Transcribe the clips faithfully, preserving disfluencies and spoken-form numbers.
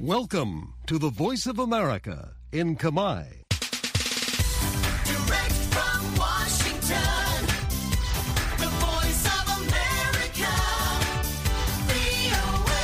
Welcome to the Voice of America in Khmer. Direct from Washington, the Voice of America, វី អូ เอ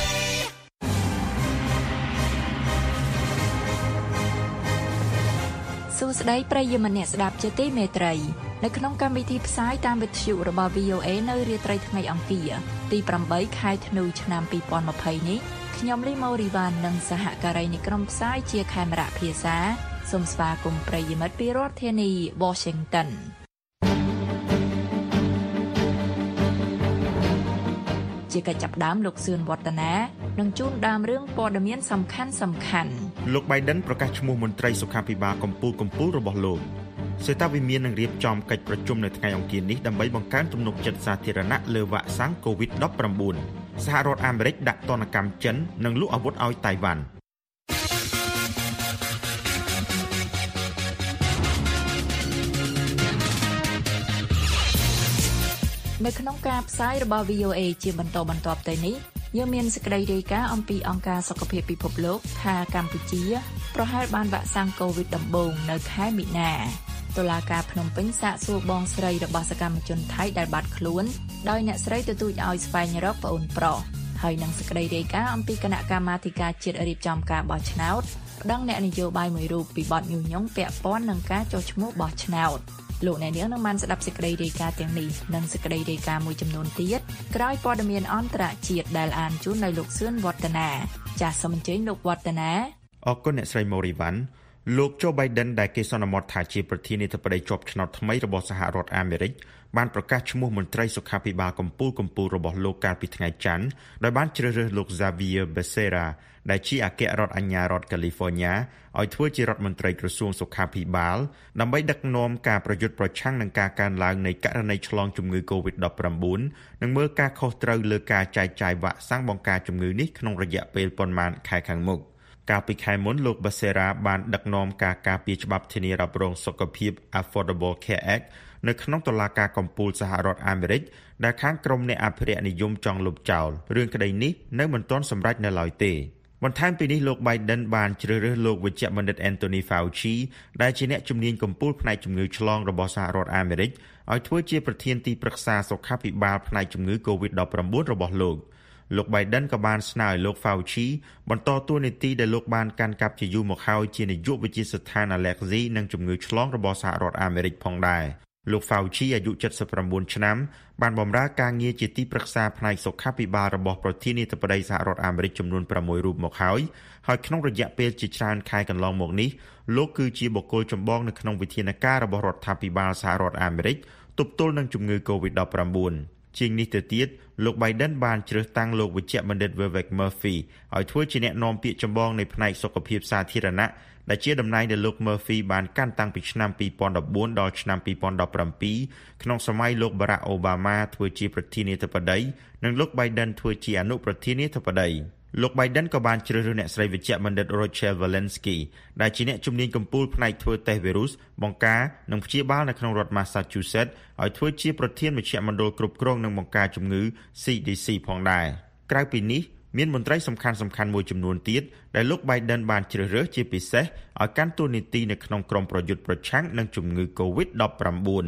សួស្តីប្រិយមិត្តអ្នកស្ដាប់ជាទីមេត្រីនៅក្នុងកម្មវិធីផ្សាយតាមវិទ្យុរបស់ វី អូ เอ នៅរាត្រីថ្ងៃអង្គារទីប្រាំបីខែធ្នូឆ្នាំពីរពាន់ยี่สิบនេះខ្ញុំលីម៉ូរីវ៉ាននិងសហការីនៃក្រុមផ្សាយជាខេមរៈភាសាសូមស្វាគមន៍ប្រិយមិត្តពីរដ្ឋធានី Washington ជាកិច្ចចាប់ផ្ដើមលោកសឿនវឌ្ឍនានឹងជូនដើមរឿងព័ត៌មានសំខាន់សំខាន់លោក Biden ប្រកាសឈ្មោះមន្ត្រីសុខាភិបាលកម្ពុជាកម្ពុជារបស់លោកសេតាវិមាននឹងរៀបចំកិច្ចប្រជុំនៅថ្ងៃអង្គារនេះដើម្បីបង្កើនទំនុកចិត្តសាធារណៈលើវ៉ាក់សាំង កូវីដ ដប់ប្រាំបួន សហរដ្ឋអាមេរិកដាក់ទណ្ឌកម្មចិននិងលក់អាវុធឲ្យតៃវ៉ាន់នៅក្នុងការផ្សាយរបស់ វី អូ เอ ជាបន្តបន្ទាប់ទៅនេះយើងមានសេចក្តីរាយការណ៍អំពីអង្គការសុខភាពពិភពលោកថាកម្ពុជាប្រហែលបានវ៉ាក់សាំងកូវីដដំបូងនៅខែមីនាតុលាការភ្នំពេញសាកសួរបងស្រីរបស់សកម្មជនថៃដែលបាត់ខ្លួនដោយអ្នកស្រីទទូចឲ្យស្វែងរកប្អូនប្រុសហើយនឹងសេចក្តីរាយការណ៍អំពីគណៈកម្មាធិការជាតិរៀបចំការបោះឆ្នោតប្តឹងអ្នកនយោបាយមួយរូបពីបទញុះញង់ពាក់ព័ន្ធនឹងការចុះឈ្មោះបោះឆ្នោតលោកអ្នកនាងនឹងបានស្ដាប់សេចក្តីរាយការណ៍ទាំងនេះនិងសេចក្តីរាយការណ៍មួយចំនួនទៀតក្រោយព័ត៌មានអន្តរជាតិដែលអានជូនដោយលោកសឿនវឌ្ឍនាចាសសូមអញ្ជើញលោកវឌ្ឍនាអរគុណអ្នកស្រីម៉ូរីវ៉ាន់លោក Joe Biden ដែលគេសន្មតថាជាប្រធានាធិបតីជាប់ឆ្នោតថ្មីរបស់សហរដ្ឋអាមេរិកបានប្រកាសឈ្មោះមន្ត្រីសុខាភិបាលកម្ពុជាកម្ពុជារបស់លោកកាលពីថ្ងៃច័ន្ទដោយបានជ្រើសរើសលោក Xavier Becerra ដែលជាអគ្គរដ្ឋអាជ្ញារដ្ឋ California ឲ្យធ្វើជារដ្ឋមន្ត្រីក្រសួងសុខាភិបាលដើម្បីដឹកនាំការប្រយុទ្ធប្រឆាំងនឹងការកើនឡើងនៃករណីឆ្លងជំងឺ កូវីដ ដប់ប្រាំបួន និងមើលការខុសត្រូវលើការចែកចាយវ៉ាក់សាំងបង្ការជំងឺនេះក្នុងរយៈពេលប៉ុន្មានខែខាងមុខកាលពីខែមុនលោក Becerra បានដឹកនាំការការពារច្បាប់ធានារ៉ាប់រងសុខភាព Affordable Care Act នៅក្នុងតុលាការកំពូលសហរដ្ឋអាមេរិកដែលខាងក្រមអ្នកអភិរក្សនិយមចង់លុបចោលរឿងក្តីនេះនៅមិនទាន់សម្រេចនៅឡើយទេបន្ថែមពីនេះលោក Biden បានជ្រើសរើសលោកវេជ្ជបណ្ឌិត Anthony Fauci ដែលជាអ្នកជំនាញកំពូលផ្នែកជំងឺឆ្លងរបស់សហរដ្ឋអាមេរិកឲ្យធ្វើជាប្រធានទីប្រឹក្សាសុខាភិបាលផ្នែកជំងឺ កូវីដ ដប់ប្រាំបួន របស់លោកលោក Biden ក៏បានស្នើឲ្យលោក Fauci បន្តតួនាទីដែលលោកបានកាន់កាប់ជាយូរមកហើយជានាយកវិទ្យាស្ថាន Allergy និងជំងឺឆ្លងរបស់សហរដ្ឋអាមេរិកផងដែរលោក Fauci អាយុเจ็ดสิบเก้าឆ្នាំបានបម្រើការងារជាទីប្រឹក្សាផ្នែកសុខាភិបាលរបស់ប្រធានាធិបតីសហរដ្ឋអាមេរិកចំនួនប្រាំមួយរូបមកហើយហើយក្នុងរយៈពេលជាច្រើនខែកន្លងមកនេះលោកគឺជាបុគ្គលចម្បងនៅក្នុងវិធានការរបស់រដ្ឋាភិបាលសហរដ្ឋអាមេរិកទប់ទល់នឹងជំងឺ កូវីដ ដប់ប្រាំបួន ជាងនេះទៅទៀតលោក Biden បានជ្រើសតាំងលោកវេជ្ជបណ្ឌិត Vivek Murthy ឲ្យធ្វើជាអ្នកនាំពាក្យចម្បងនៃផ្នែកសុខភាពសាធារណៈដែលជាតំណែងដែលលោក Murphy បានកាន់តាំងពីឆ្នាំពីរពាន់ដប់បួនដល់ឆ្នាំពីរពាន់ដប់ប្រាំពីរក្នុងសម័យលោក Barack Obama ធ្វើជាប្រធានាធិបតីនិងលោក Biden ធ្វើជាអនុប្រធានាធិបតីលោក Biden ក៏បានជ្រើសរើសអ្នកស្រីវេជ្ជបណ្ឌិត Rochelle Walensky ដែលជាអ្នកជំនាញកំពូលផ្នែកធ្វើតេស្តវីរុសបង្ការនិងព្យាបាលនៅក្នុងរដ្ឋ Massachusetts ឲ្យធ្វើជាប្រធានមជ្ឈមណ្ឌលគ្រប់គ្រងនិងបង្ការជំងឺ C D C ផងដែរក្រៅពីនេះមានមន្ត្រីសំខាន់សំខាន់មួយចំនួនទៀតដែលលោក Biden បានជ្រើសរើសជាពិសេសឲ្យកាន់តួនាទីនៅក្នុងក្រុមប្រយុទ្ធប្រឆាំងនឹងជំងឺ កូវីដ ដប់ប្រាំបួន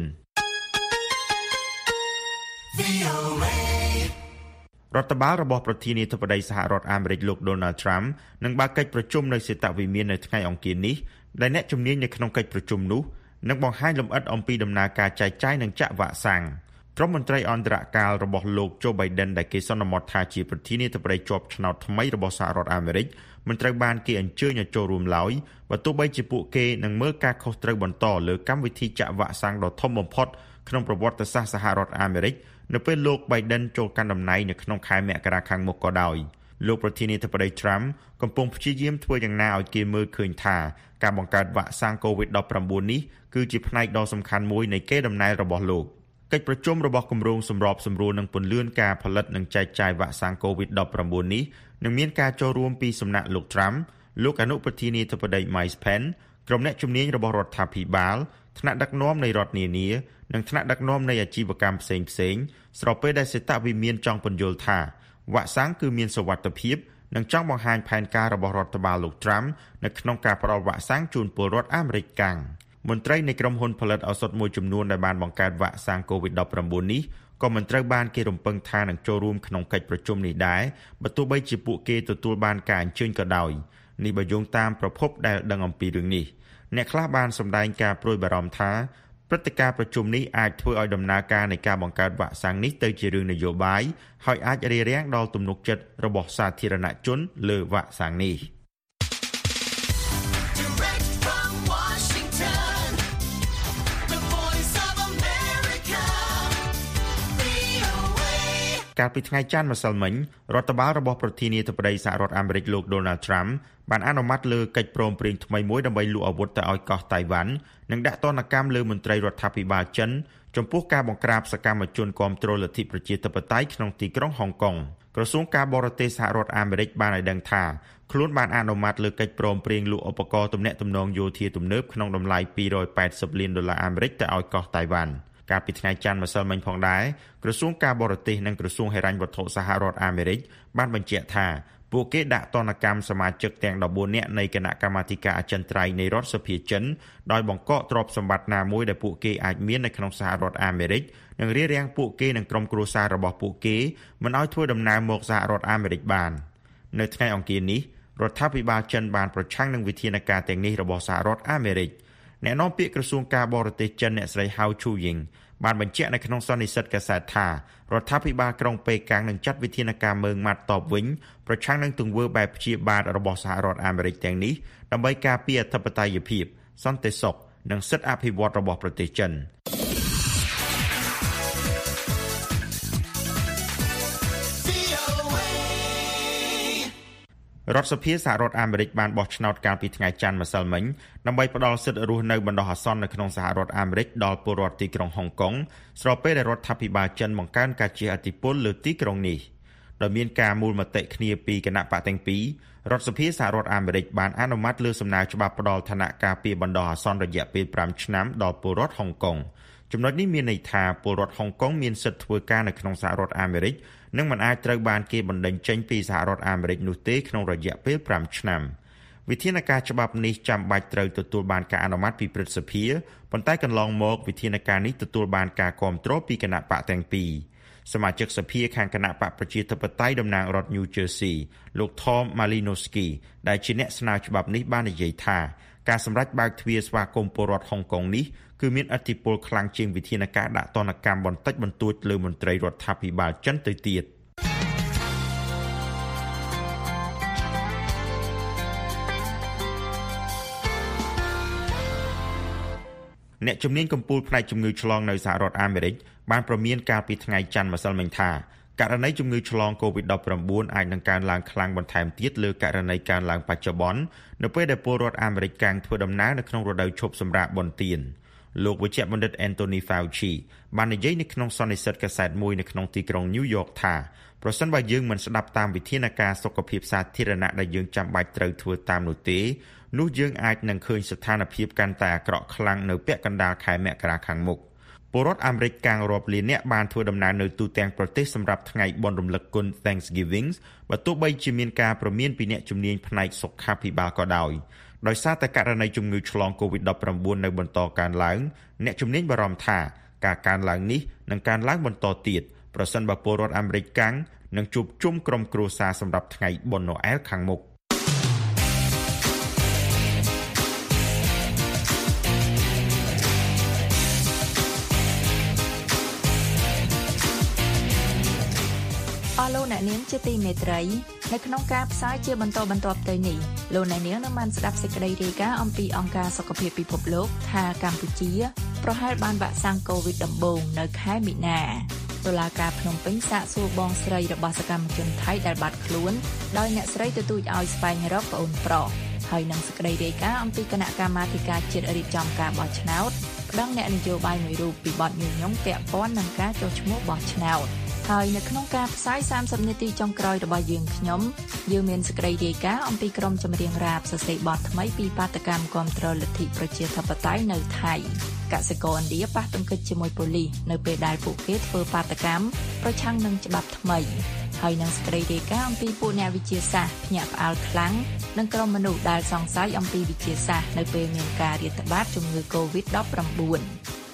រដ្ឋបាលរបស់ប្រធានាធិបតីសហរដ្ឋអាមេរិកលោក Donald Trump នឹងបើកកិច្ចប្រជុំនៅសេតវិមាននៅថ្ងៃអង្គារនេះដែលអ្នកជំនាញនៅក្នុងកិច្ចប្រជុំនោះនឹងបង្ហាញលម្អិតអំពីដំណើរការចែកចាយនិងចាក់វ៉ាក់សាំងក្រុមមន្ត្រីអន្តរកាលរបស់លោក Joe Biden ដែលគេសន្មតថាជាប្រធានាធិបតីជាប់ឆ្នោតថ្មីរបស់សហរដ្ឋអាមេរិកមិនត្រូវបានគេអញ្ជើញឲ្យចូលរួមឡើយបើទោះបីជាពួកគេនឹងមើលការខុសត្រូវបន្តលើកម្មវិធីចាក់វ៉ាក់សាំងដ៏ធំបំផុតក្នុងប្រវត្តិសាស្ត្រសហរដ្ឋអាមេរិកនៅពេលលោក Biden ចូលកាន់តំណែងនៅក្នុងខែមករាខាងមុខក៏ដោយលោកប្រធានាធិបតី Trump កំពុងព្យាយាមធ្វើយ៉ាងណាឲ្យគេមើលឃើញថាការបង្កើតវ៉ាក់សាំង កូវីដ ដប់ប្រាំបួន នេះគឺជាផ្នែកដ៏សំខាន់មួយនៃកេរដំណែលរបស់លោកកិច្ចប្រជុំរបស់គម្រោងសម្របសម្រួលនិងពន្លឿនការផលិតនិងចែកចាយវ៉ាក់សាំង កូវីដ ដប់ប្រាំបួន នេះនឹងមានការចូលរួមពីសំណាក់លោក Trump លោកអនុប្រធានាធិបតី Mike Pence ក្រុមអ្នកជំនាញរបស់រដ្ឋាភិបាលថ្នាក់ដឹកនាំនៃរដ្ឋនានានិងថ្នាក់ដឹកនាំនៃអាជីវកម្មផ្សេងៗស្របពេលដែលសេតវិមានចង់ពន្យល់ថាវ៉ាក់សាំងគឺមានសុវត្ថិភាពនិងចង់បង្ហាញផែនការរបស់រដ្ឋបាលលោក Trump នៅក្នុងការផ្តល់វ៉ាក់សាំងជូនពលរដ្ឋអាមេរិកកាំងមន្ត្រីនៃក្រុមហ៊ុនផលិតឱសថមួយចំនួនដែលបានបង្កើតវ៉ាក់សាំង COVID ដប់ប្រាំបួន នេះក៏មិនត្រូវបានគេរំពឹងថានឹងចូលរួមក្នុងកិច្ចប្រជុំនេះដែរបើទោះបីជាពួកគេទទួលបានការអញ្ជើញក៏ដោយនេះបើយោងតាមប្រភពដែលដឹងអំពីរឿងនេះអ្នកខ្លះបានសម្ដែងការព្រួយបារម្ភថាព្រឹត្តិការណ៍ប្រជុំនេះអាចធ្វើឲ្យដំណើរការនៃការបង្កើតវ៉ាក់សាំងនេះទៅជារឿងនយោបាយហើយអាចរារាំងដល់ទំនុកចិត្តរបស់សាធារណជនលើវ៉ាក់សាំងនេះកាលពីថ្ងៃច័ន្ទម្សិលមិញរដ្ឋបាលរបស់ប្រធានាធិបតីសហរដ្ឋអាមេរិកលោក Donald Trump បានអនុម័តលើកិច្ចព្រមព្រៀងថ្មីមួយដើម្បីលក់អាវុធទៅឲ្យកោះតៃវ៉ាន់និងដាក់ទណ្ឌកម្មលើមន្ត្រីរដ្ឋាភិបាលចិនចំពោះការបង្ក្រាបសកម្មជនគាំទ្រលទ្ធិប្រជាធិបតេយ្យក្នុងទីក្រុងហុងកុងក្រសួងការបរទេសសហរដ្ឋអាមេរិកបានឲ្យដឹងថាខ្លួនបានអនុម័តលើកិច្ចព្រមព្រៀងលក់ឧបករណ៍ទំនាក់ទំនងយោធាទំនើបក្នុងតម្លៃពីររយប៉ែតសិបលានដុល្លារអាមេរិកទៅឲ្យកោះតៃវ៉ាន់កាលពីថ្ងៃច័ន្ទម្សិលមិញផងដែរក្រសួងការបរទេសនិងក្រសួងហិរញ្ញវត្ថុសហរដ្ឋអាមេរិកបានបញ្ជាក់ថាពួកគេដាក់ទណ្ឌកម្មសមាជិកទាំងដប់បួននាក់នៃគណៈកម្មាធិការអចិន្ត្រៃយ៍នៃរដ្ឋសភាចិនដោយបង្កកទ្រព្យសម្បត្តិណាមួយដែលពួកគេអាចមាននៅក្នុងសហរដ្ឋអាមេរិកនិងរារាំងពួកគេនិងក្រុមគ្រួសាររបស់ពួកគេមិនឲ្យធ្វើដំណើរមកសហរដ្ឋអាមេរិកបាននៅថ្ងៃអង្គារនេះរដ្ឋាភិបាលចិនបានប្រឆាំងនឹងវិធានការទាំងនេះរបស់សហរដ្ឋអាមេរិកអ្នកនាំពាក្យក្រសួងការបរទេសចិនអ្នកស្រី Hao Chunying បានបញ្ជាក់នៅក្នុងសន្និសីទកាសែតថារដ្ឋាភិបាលក្រុងប៉េកាំងនឹងចាត់វិធានការមើងម៉ាត់តបវិញប្រឆាំងនឹងទង្វើបែបព្យាបាទរបស់សហរដ្ឋអាមេរិកទាំងនេះដើម្បីការពារអធិបតេយ្យភាពសន្តិសុខនិងសិទ្ធិអភិវឌ្ឍរបស់ប្រទេសចិនរដ្ឋសភាសហរដ្ឋអាមេរិកបានបោះឆ្នោតកាលពីថ្ងៃច័ន្ទម្សិលមិញដើម្បីផ្ដល់សិទ្ធិរស់នៅបណ្ដោះអាសន្ននៅក្នុងសហរដ្ឋអាមេរិកដល់ពលរដ្ឋទីក្រុងហុងកុងស្របពេលដែលរដ្ឋាភិបាលចិនបង្កើនការជះឥទ្ធិពលលើទីក្រុងនេះដោយមានការមូលមតិគ្នាពីគណៈបកទាំងពីររដ្ឋសភាសហរដ្ឋអាមេរិកបានអនុម័តលើសំណើច្បាប់ផ្ដល់ឋានៈការពារបណ្ដោះអាសន្នរយៈពេលប្រាំឆ្នាំដល់ពលរដ្ឋហុងកុងចំណុចនេះមានន័យថាពលរដ្ឋហុងកុងមានសិទ្ធិធ្វើការនៅក្នុងសហរដ្ឋអាមេរិកនិងមិនអាចត្រូវបានគេបណ្តេញចេញពីសហរដ្ឋអាមេរិកនោះទេក្នុងរយៈពេលប្រាំឆ្នាំវិធានការច្បាប់នេះចាំបាច់ត្រូវទទួលបានការអនុម័តពីព្រឹទ្ធសភាប៉ុន្តែកន្លងមកវិធានការនេះទទួលបានការគាំទ្រពីគណៈបកទាំងពីរសមាជិកសភាខាងគណៈបកប្រជាធិបតេយ្យតំណាងរដ្ឋ New Jersey លោក Tom Malinowski ដែលជាអ្នកស្នើច្បាប់នេះបាននិយាយថាការសម្រេចបើកទ្វារស្វាគមន៍ពលរដ្ឋហុងកុងនេះគឺមានឥទ្ធិពលខ្លាំងជាងវិធានការដាក់ទណ្ឌកម្មបន្តិចបន្តួចលើមន្ត្រីរដ្ឋាភិបាលចិនទៅទៀតអ្នកជំនាញកំពូលផ្នែកជំងឺឆ្លងនៅសហរដ្ឋអាមេរិកបានប្រមានកាលពីថ្ងៃច័ន្ទម្សិលមិញថាករណីជំងឺឆ្លង COVID ដប់ប្រាំបួន អាចនឹងកើនឡើងខ្លាំងបន្ថែមទៀតលើករណីកើនឡើងបច្ចុប្បន្ននៅពេលដែលពលរដ្ឋអាមេរិកកាំងធ្វើដំណើរនៅក្នុងរដូវឈប់សម្រាកបុណ្យទានលោកវេជ្ជបណ្ឌិត Anthony Fauci បាននិយាយនៅក្នុងសន្និសីទកាសែតមួយនៅក្នុងទីក្រុង New York ថាប្រសិនបើយើងមិនស្ដាប់តាមវិធានការសុខភាពសាធារណៈដែលយើងចាំបាច់ត្រូវធ្វើតាមនោះទេនោះយើងអាចនឹងឃើញស្ថានភាពកាន់តែអាក្រក់ខ្លាំងនៅពាក់កណ្ដាលខែមករាខាងមុខពលរដ្ឋអាមេរិកកាំងរាប់លានអ្នកបានធ្វើដំណើរនៅទូទាំងប្រទេសសម្រាប់ថ្ងៃបុណ្យរំលឹកគុណ Thanksgiving បើទោះបីជាមានការព្រមានពីអ្នកជំនាញផ្នែកសុខាភិបាលក៏ដោយដោយសារតែករណីជំងឺឆ្លង COVID ដប់ប្រាំបួន នៅបន្តកើនឡើងអ្នកជំនាញបារម្ភថាការកើនឡើងនេះនឹងកើនឡើងបន្តទៀតប្រសិនបើពលរដ្ឋអាមេរិកកាំងនឹងជួបជុំក្រុមគ្រួសារសម្រាប់ថ្ងៃបុណ្យណូអែលខាងមុខអស់លោកអ្នកនាងជាទីមេត្រីនៅក្នុងការផ្សាយជាបន្តបន្ទាប់ទៅនេះលោកអ្នកនាងនឹងបានស្ដាប់សេចក្តីរាយការណ៍អំពីអង្គការសុខភាពពិភពលោកថាកម្ពុជាប្រហែលបានវ៉ាក់សាំង COVID ដំបូងនៅខែមីនាតុលាការភ្នំពេញសាកសួរបងស្រីរបស់សកម្មជនថៃដែលបាត់ខ្លួនដោយអ្នកស្រីទទូចឲ្យស្វែងរកប្អូនប្រុសហើយនឹងសេចក្តីរាយការណ៍អំពីគណៈកម្មាធិការជាតិរៀបចំការបោះឆ្នោតប្តឹងអ្នកនយោបាយមួយរូបពីបទញុះញង់ពាក់ព័ន្ធនឹងការចុះឈ្មោះបោះឆ្នោតហើយនៅក្នុងការផ្សាយសាមសិបនាទីចុងក្រោយរបស់យើងខ្ញុំយើងមានសេចក្តីរាយការណ៍អំពីក្រុមចម្រៀងរ៉ាបសរសេរបទថ្មីពីបាតកម្មគាំទ្រលទ្ធិប្រជាធិបតេយ្យនៅថៃកសិករឥណ្ឌាប៉ះទង្គិចជាមួយប៉ូលីសនៅពេលដែលពួកគេធ្វើបាតកម្មប្រឆាំងនឹងច្បាប់ថ្មីហើយនឹងសេចក្តីរាយការណ៍អំពីពួកអ្នកវិទ្យាសាស្ត្រភ្ញាក់ផ្អើលខ្លាំងនិងក្រុមមនុស្សដែលសង្ស័យអំពីវិទ្យាសាស្ត្រនៅពេលមានការរាតត្បាតជំងឺ កូវីដ ដប់ប្រាំបួន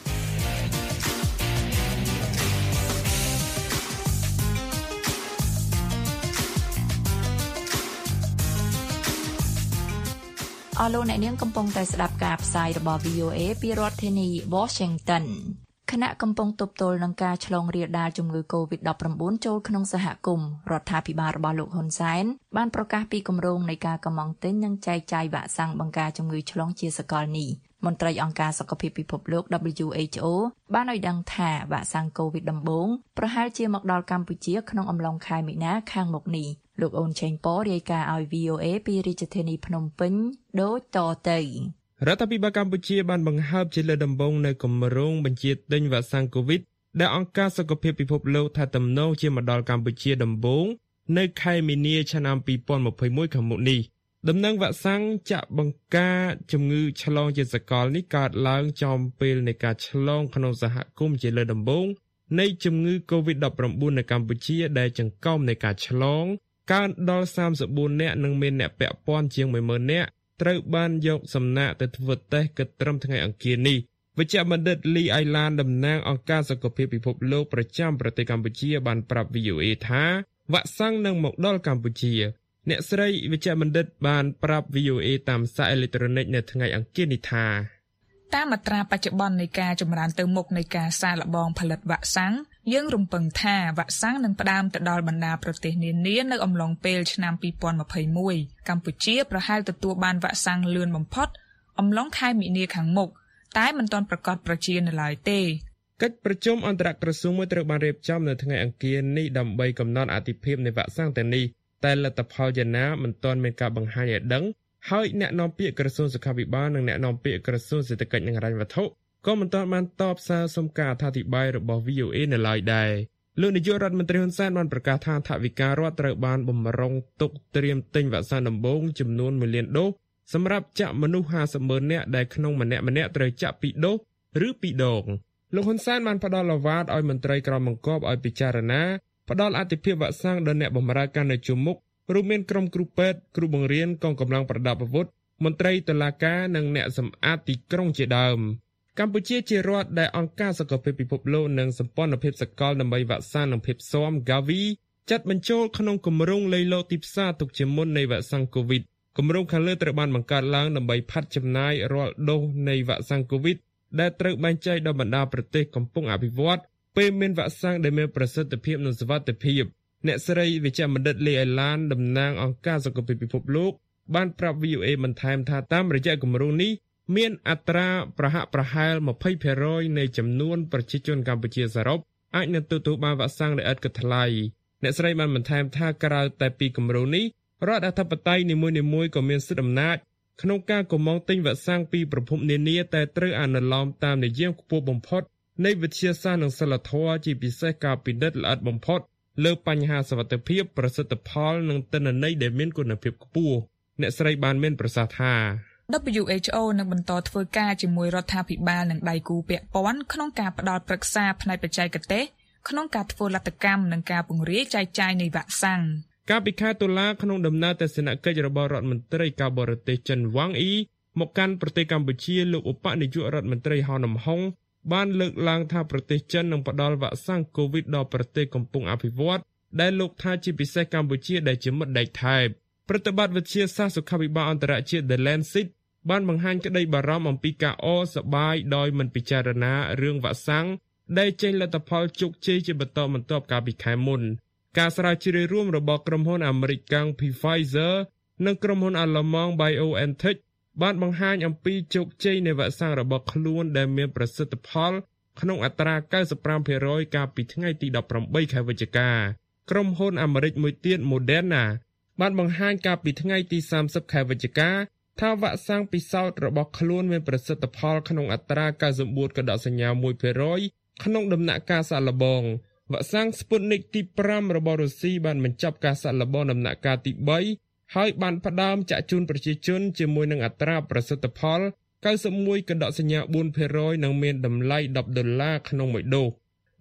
អស់លោកអ្នកនាងកំពុងតែស្ដាប់ការផ្សាយរបស់ វី អូ អេ ពីរដ្ឋធានី Washington គណៈកំពុងទប់ទល់នឹងការឆ្លងរាលដាលជំងឺ កូវីដ ដប់ប្រាំបួន ចូលក្នុងសហគមន៍រដ្ឋាភិបាលរបស់លោកហ៊ុនសែនបានប្រកាសពីគម្រោងនៃការកម្មង់ទិញនិងចែកចាយវ៉ាក់សាំងបង្ការជំងឺឆ្លងជាសកលនេះមន្ត្រីអង្គការសុខភាពពិភពលោក ដបលីយូ អេជ អូ បានឲ្យដឹងថាវ៉ាក់សាំងកូវីដដំបូងប្រហែលជាមកដល់កម្ពុជាក្នុងអំឡុងខែមីនាខាងមុខនេះលោកអូនឆេងប៉រាយការណ៍ឲ្យ វី អូ អេ ពីរាជធានីភ្នំពេញដូចតទៅរដ្ឋាភិបាលកម្ពុជាបានបង្ហើបជាលើកដំបូងនៅគម្រោងបញ្ជាទិញវ៉ាក់សាំងកូវីដដែលអង្គការសុខភាពពិភពលោកថាទំនងជាមកដល់កម្ពុជាដំបូងនៅខែមីនាឆ្នាំពីរពាន់ម្ភៃមួយខាងមុខនេះដំណឹងវ៉ាក់សាំងចាក់បង្ការជំងឺឆ្លងជាសកលនេះកើតឡើងចំពេលនៃការឆ្លងក្នុងសហគមន៍ជាលើកដំបូងនៃជំងឺ កូវីដ ដប់ប្រាំបួន នៅកម្ពុជាដែលចង្កូមនៃការឆ្លងកើនដល់សាមសិបបួននាក់និងមានអ្នកពាក់ព័ន្ធជាងមួយម៉ឺននាក់ត្រូវបានយកសំណាក់ទៅធ្វើតេស្តគិតត្រឹមថ្ងៃអង្គារនេះវិជ្ជបណ្ឌិតលីអៃឡានតំណាងអង្គការសុខភាពពិភពលោកប្រចាំប្រទេសកម្ពុជាបានប្រាប់ វី អូ អេ ថាវ៉ាក់សាំងនឹងមកដល់កម្ពុជាអ្នកស្រីវិជ្ជបណ្ឌិតបានប្រាប់ វី អូ អេ តាមសារអេឡិចត្រូនិកនៅថ្ងៃអង្គារនេះថាតាមមាត្រាបច្ចុប្បន្ននៃការចម្រើនទៅមុខនៃការសាកល្បងផលិតវ៉ាក់សាំងយើងរំពឹងថាវ៉ាក់សាំងនឹងផ្ដើមទៅដល់បណ្ដាប្រទេសនានានៅអំឡុងពេលឆ្នាំពីរពាន់ម្ភៃមួយកម្ពុជាប្រហែលទទួលបានវ៉ាក់សាំងលឿនបំផុតអំឡុងខែមីនាខាងមុខតែមិនទាន់ប្រកាសប្រជានៅឡើយទេកិច្ចប្រជុំអន្តរក្រសួងមួយត្រូវបានរៀបចំនៅថ្ងៃអង្គារនេះដើម្បីកំណត់អាទិភាពនៃវ៉ាក់សាំងទាំងនេះតែលទ្ធផលយ៉ាងណាមិនទាន់មានការបង្ហាញឲ្យដឹងហើយអ្នកនាំពាក្យក្រសួងសុខាភិបាលនិងអ្នកនាំពាក្យក្រសួងសេដ្ឋកិច្ចនិងហិរញ្ញវត្ថុក៏មិនទាន់បានតបសារសុំការអធិប្បាយរបស់ វី អូ អេ នៅឡើយដែរលោកនាយករដ្ឋមន្ត្រីហ៊ុនសែនបានប្រកាសថាថវិការដ្ឋត្រូវបានបំរុងទុកត្រៀមទិញវ៉ាក់សាំងដំបូងចំនួនមួយលានដូសសម្រាប់ចាក់មនុស្សហាសិបម៉ឺននាក់ដែលក្នុងម្នាក់ម្នាក់ត្រូវចាក់ពីរដូសឬពីរដងលោកហ៊ុនសែនបានផ្ដល់ឱវាទឲ្យមន្ត្រីក្រមបង្គាប់ឲ្យពិចារណាផ្ដល់អាទិភាពវ៉ាក់សាំងដល់អ្នកបម្រើការនៅជាមុខរួមមានក្រុមគ្រូពេទ្យគ្រូបង្រៀនកងកម្លាំងប្រដាប់អាវុធមន្ត្រីតុលាការនិងអ្នកសម្អាតទីក្រុងជាដើមកម្ពុជាជារដ្ឋដែលអង្គការសុខភាពពិភពលោកនិងសម្ព័ន្ធភាពសកលដើម្បីវ៉ាក់សាំងនិងភាពស៊ាំ Gavi ចាត់បញ្ចូលក្នុងគម្រោងលៃលកទីផ្សារទុកជាមុននៃវ៉ាក់សាំង COVID គម្រោងខាងលើត្រូវបានបង្កើតឡើងដើម្បីផាត់ចំណាយរាល់ដូសនៃវ៉ាក់សាំង COVID ដែលត្រូវបែងចែកដល់បណ្ដាប្រទេសកំពុងអភិវឌ្ឍពេលមានវ៉ាក់សាំងដែលមានប្រសិទ្ធភាពនិងសុវត្ថិភាពអ្នកស្រីវិជ្ជបណ្ឌិតលីអេឡានតំណាងអង្គការសុខភាពពិភពលោកបានប្រាប់ វី អូ អេ បន្ថែមថាតាមរយៈគម្រោងនេះមានអត្រាប្រហាក់ប្រហែល ยี่สิบเปอร์เซ็นต์ នៃចំនួនប្រជាជនកម្ពុជាសរុបអាចនឹងទទួលបានវ៉ាក់សាំងដែលឥតគិតថ្លៃអ្នកស្រីបានបន្ថែមថាក្រៅតែពីគម្រោងនេះរដ្ឋអធិបតេយ្យនីមួយៗក៏មានសិទ្ធិអំណាចក្នុងការកម្មង់ទិញវ៉ាក់សាំងពីប្រភពនានាតែត្រូវអនុលោមតាមនិយមខ្ពស់បំផុតនៃវិទ្យាសាស្ត្រនិងសិលធម៌ជាពិសេសការពិនិត្យល្អិតបំផុតលើបញ្ហាសុវត្ថិភាពប្រសិទ្ធផលនិងទិន្នន័យដែលមានគុណភាពខ្ពស់អ្នកស្រីបានមានប្រសាសន៍ថា ដបលីយូ អេជ អូ នឹងបន្តធ្វើការជាមួយរដ្ឋាភិបាលនិងដៃគូពាក់ព័ន្ធក្នុងការផ្តល់ប្រឹក្សាផ្នែកបច្ចេកទេសក្នុងការធ្វើលទ្ធកម្មនិងការពង្រាយចែកចាយនៃវ៉ាក់សាំងកាលពីខែតុលាក្នុងដំណើរទស្សនកិច្ចរបស់រដ្ឋមន្ត្រីការបរទេសចិនវ៉ាងអ៊ីមកកាន់ប្រទេសកម្ពុជាលោកឧបនាយករដ្ឋមន្ត្រីហៅនំហុងបានលើកឡើងថាប្រទេសចិននឹងផ្តល់វ៉ាក់សាំងកូវីដដល់ប្រទេសកំពុងអភិវឌ្ឍដែលលោកថាជាពិសេសកម្ពុជាដែលជាមិត្តដៃថែបប្រតិបត្តិវិទ្យាសាស្ត្រសុខាភិបាលអន្តរជាតិ The Lancet បានបង្ហាញក្តីបារម្ភអំពីការអសប្បាយដោយមិនពិចារណារឿងវ៉ាក់សាំងដែលចេញលទ្ធផលជោគជ័យជាបន្តបន្ទាប់កាលពីខែមុនការស្រាវជ្រាវរួមរបស់ក្រុមហ៊ុនអាមេរិកកាំង Pfizer និងក្រុមហ៊ុនអាល្លឺម៉ង់ BioNTech បានបង្ហាញអំពីជោគជ័យនៃវ៉ាក់សាំងរបស់ខ្លួនដែលមានប្រសិទ្ធផលក្នុងអត្រា เก้าสิบห้าเปอร์เซ็นต์ កាលពីថ្ងៃទីដប់ប្រាំបីខែវិច្ឆិកាក្រុមហ៊ុនអាមេរិកមួយទៀត Moderna បានបង្ហាញកាលពីថ្ងៃទីសាមសិបខែវិច្ឆិកាថាវ៉ាក់សាំងពិសោធន៍របស់ខ្លួនមានប្រសិទ្ធផលក្នុងអត្រា เก้าสิบสี่ កដកសញ្ញា មួយភាគរយ ក្នុងដំណាក់កាលសាកល្បងវ៉ាក់សាំង Sputnik ទីប្រាំរបស់រុស្ស៊ីបានបញ្ចប់ការសាកល្បងដំណាក់កាលទីបីហើយបានផ្ដើមចាក់ជូនប្រជាជនជាមួយនឹងអត្រាប្រសិទ្ធផល เก้าสิบเอ็ด កដកសញ្ញា បួនភាគរយ និងមានតម្លៃដប់ដុល្លារក្នុងមួយដូស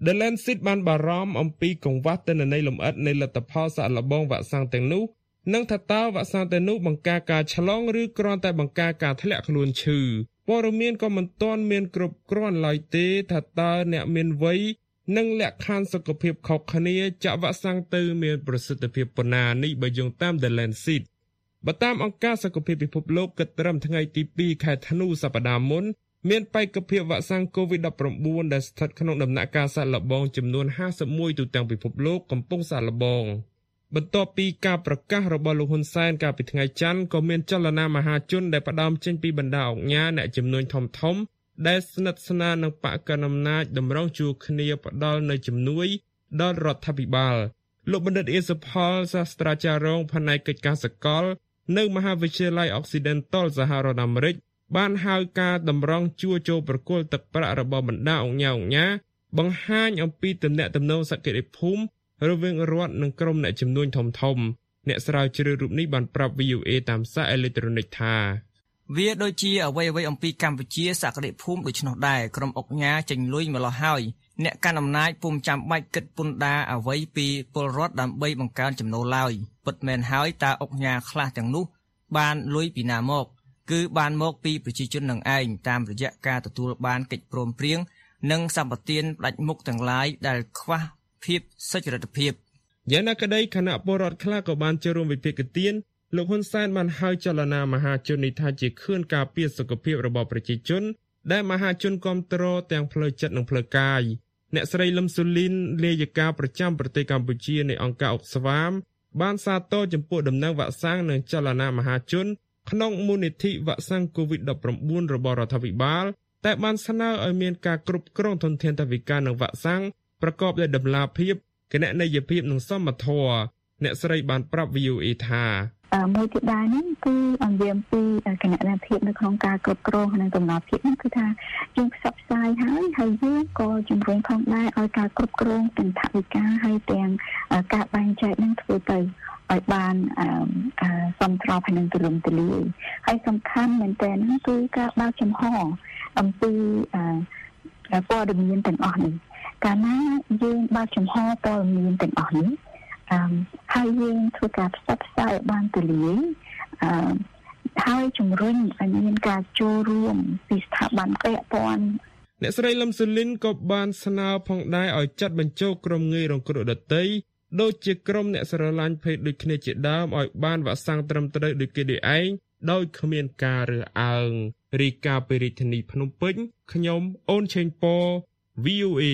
The Lancet បានបារម្ភអំពីកង្វះទិន្នន័យលម្អិតនៃលទ្ធផលសាកល្បងវ៉ាក់សាំងទាំងនោះនិងថាតើវ៉ាក់សាំងទាំងនោះបង្ការការឆ្លងឬគ្រាន់តែបង្ការការធ្លាក់ខ្លួនឈឺព័ត៌មានក៏មិនទាន់មានគ្រប់គ្រាន់ឡើយទេថាតើអ្នកមានវ័យនិងលក្ខខណ្ឌសុខភាពខុសគ្នាចាក់វ៉ាក់សាំងទៅមានប្រសិទ្ធភាពប៉ុណ្ណានេះបើយោងតាម The Lancet បើតាមអង្គការសុខភាពពិភពលោកគិតត្រឹមថ្ងៃទីពីរខែធ្នូសប្តាហ៍មុនមានបេក្ខភាពវ៉ាក់សាំង COVID ដប់ប្រាំបួន ដែលស្ថិតក្នុងដំណាក់កាលសាកល្បងចំនួនห้าสิบเอ็ดទូទាំងពិភពលោកកំពុងសាកល្បងបន្ទាប់ពីការប្រកាសរបស់លោកហ៊ុនសែនកាលពីថ្ងៃច័ន្ទក៏មានចលនាមហាជនដែលផ្ដើមចេញពីបណ្ដាអង្គការអ្នកជំនួញធំធំដែលស្និទ្ធស្នាលនឹងបកកណ្ដាលអំណាចតម្រង់ជួរគ្នាផ្ដល់នូវជំនួយដល់រដ្ឋាភិបាលលោកបណ្ឌិតអៀសុផលសាស្ត្រាចារ្យរងផ្នែកកិច្ចការសកលនៅមហាវិទ្យាល័យ Occidental សហរដ្ឋអាមេរិកបានហៅការតម្រង់ជួរចូលប្រគល់ទឹកប្រាក់របស់បណ្ដាអង្គការអង្គការបង្ហាញអំពីទំនាក់ទំនងសក្តិភូមិរវាងរដ្ឋនិងក្រុមអ្នកជំនួញធំធំអ្នកស្រាវជ្រាវរូបនេះបានប្រាប់ V O A តាមសារអេឡិចត្រូនិកថាវាដូចជាអ្វីអ្វីអំពីកម្ពុជាសក្តិភូមិដូច្នោះដែរក្រុមអង្គការចេញលុយម្លោះហើយអ្នកកាន់អំណាចពុំចាំបាច់គិតពន្ធដារអ្វីពីពលរដ្ឋដើម្បីបង្កើនចំណូលឡើយពិតមែនហើយតើអង្គការខ្លះទាំងនោះបានលុយពីណាមកគឺបានមកពីប្រជាជននឹងឯងតាមរយៈការទទួលបានកិច្ចព្រមព្រៀងនិងសម្បទានផ្ដាច់មុខទាំងឡាយដែលខ្វះភាពសុចរិតភាពយ៉ាងណាក្តីគណៈពលរដ្ឋខ្លះក៏បានចូលរួមវិភាគទានលោកហ៊ុនសែនបានហៅចលនាមហាជននេះថាជាខឿនការពារសុខភាពរបស់ប្រជាជនដែលមហាជនគាំទ្រទាំងផ្លូវចិត្តនិងផ្លូវកាយអ្នកស្រីលឹមស៊ូលីនលេយការប្រចាំប្រទេសកម្ពុជានៃអង្គការអុកស្វាមបានសាទរចំពោះដំណឹងវ៉ាក់សាំងនិងចលនាមហាជនក្នុងមូលនិធិវ៉ាក់សាំង COVID ដប់ប្រាំបួន របស់រដ្ឋាភិបាលតែបានស្នើឲ្យមានការគ្រប់គ្រងធនធានថវិកានិងវ៉ាក់សាំងប្រកបដោយតម្លាភាពគណនេយ្យភាពនិងសមធម៌អ្នកស្រីបានប្រាប់ V O A ថាមួយទៀតដែរនេះគឺអំពីអំពីគណនេយ្យភាពនៅក្នុងការគ្រប់គ្រងនិងតម្លាភាពនេះគឺថាយើងផ្សព្វផ្សាយហើយហើយយើងក៏ជំរុញផងដែរឲ្យការគ្រប់គ្រងទាំងថវិកាហើយទាំងការបែងចែកនឹងធ្វើទៅឲ្យបានសមស្របហើយនឹងទូលំទូលាយហើយសំខាន់មែនទែនគឺការបើកចំហអំពីព័ត៌មានទាំងអស់នេះកាលណាយើងបើកចំហព័ត៌មានទាំងអស់នេះអឺហើយយើងធ្វើការផ្សព្វផ្សាយបានទូលាយអឺហើយជំរុញឲ្យមានការចូលរួមពីស្ថាប័នពាក់ព័ន្ធអ្នកស្រីលឹមស៊ូលីនក៏បានស្នើផងដែរឲ្យចាត់បញ្ចូលក្រុមងាយរងគ្រោះដទៃដូចជាក្រុមអ្នកស្រឡាញ់ភេទដូចគ្នាជាដើមឲ្យបានវ៉ាក់សាំងត្រឹមត្រូវដូចគេនេះឯងដោយគ្មានការរើសអើងរីកាពីរាជធានីភ្នំពេញខ្ញុំអូនឆេងប៉ V O A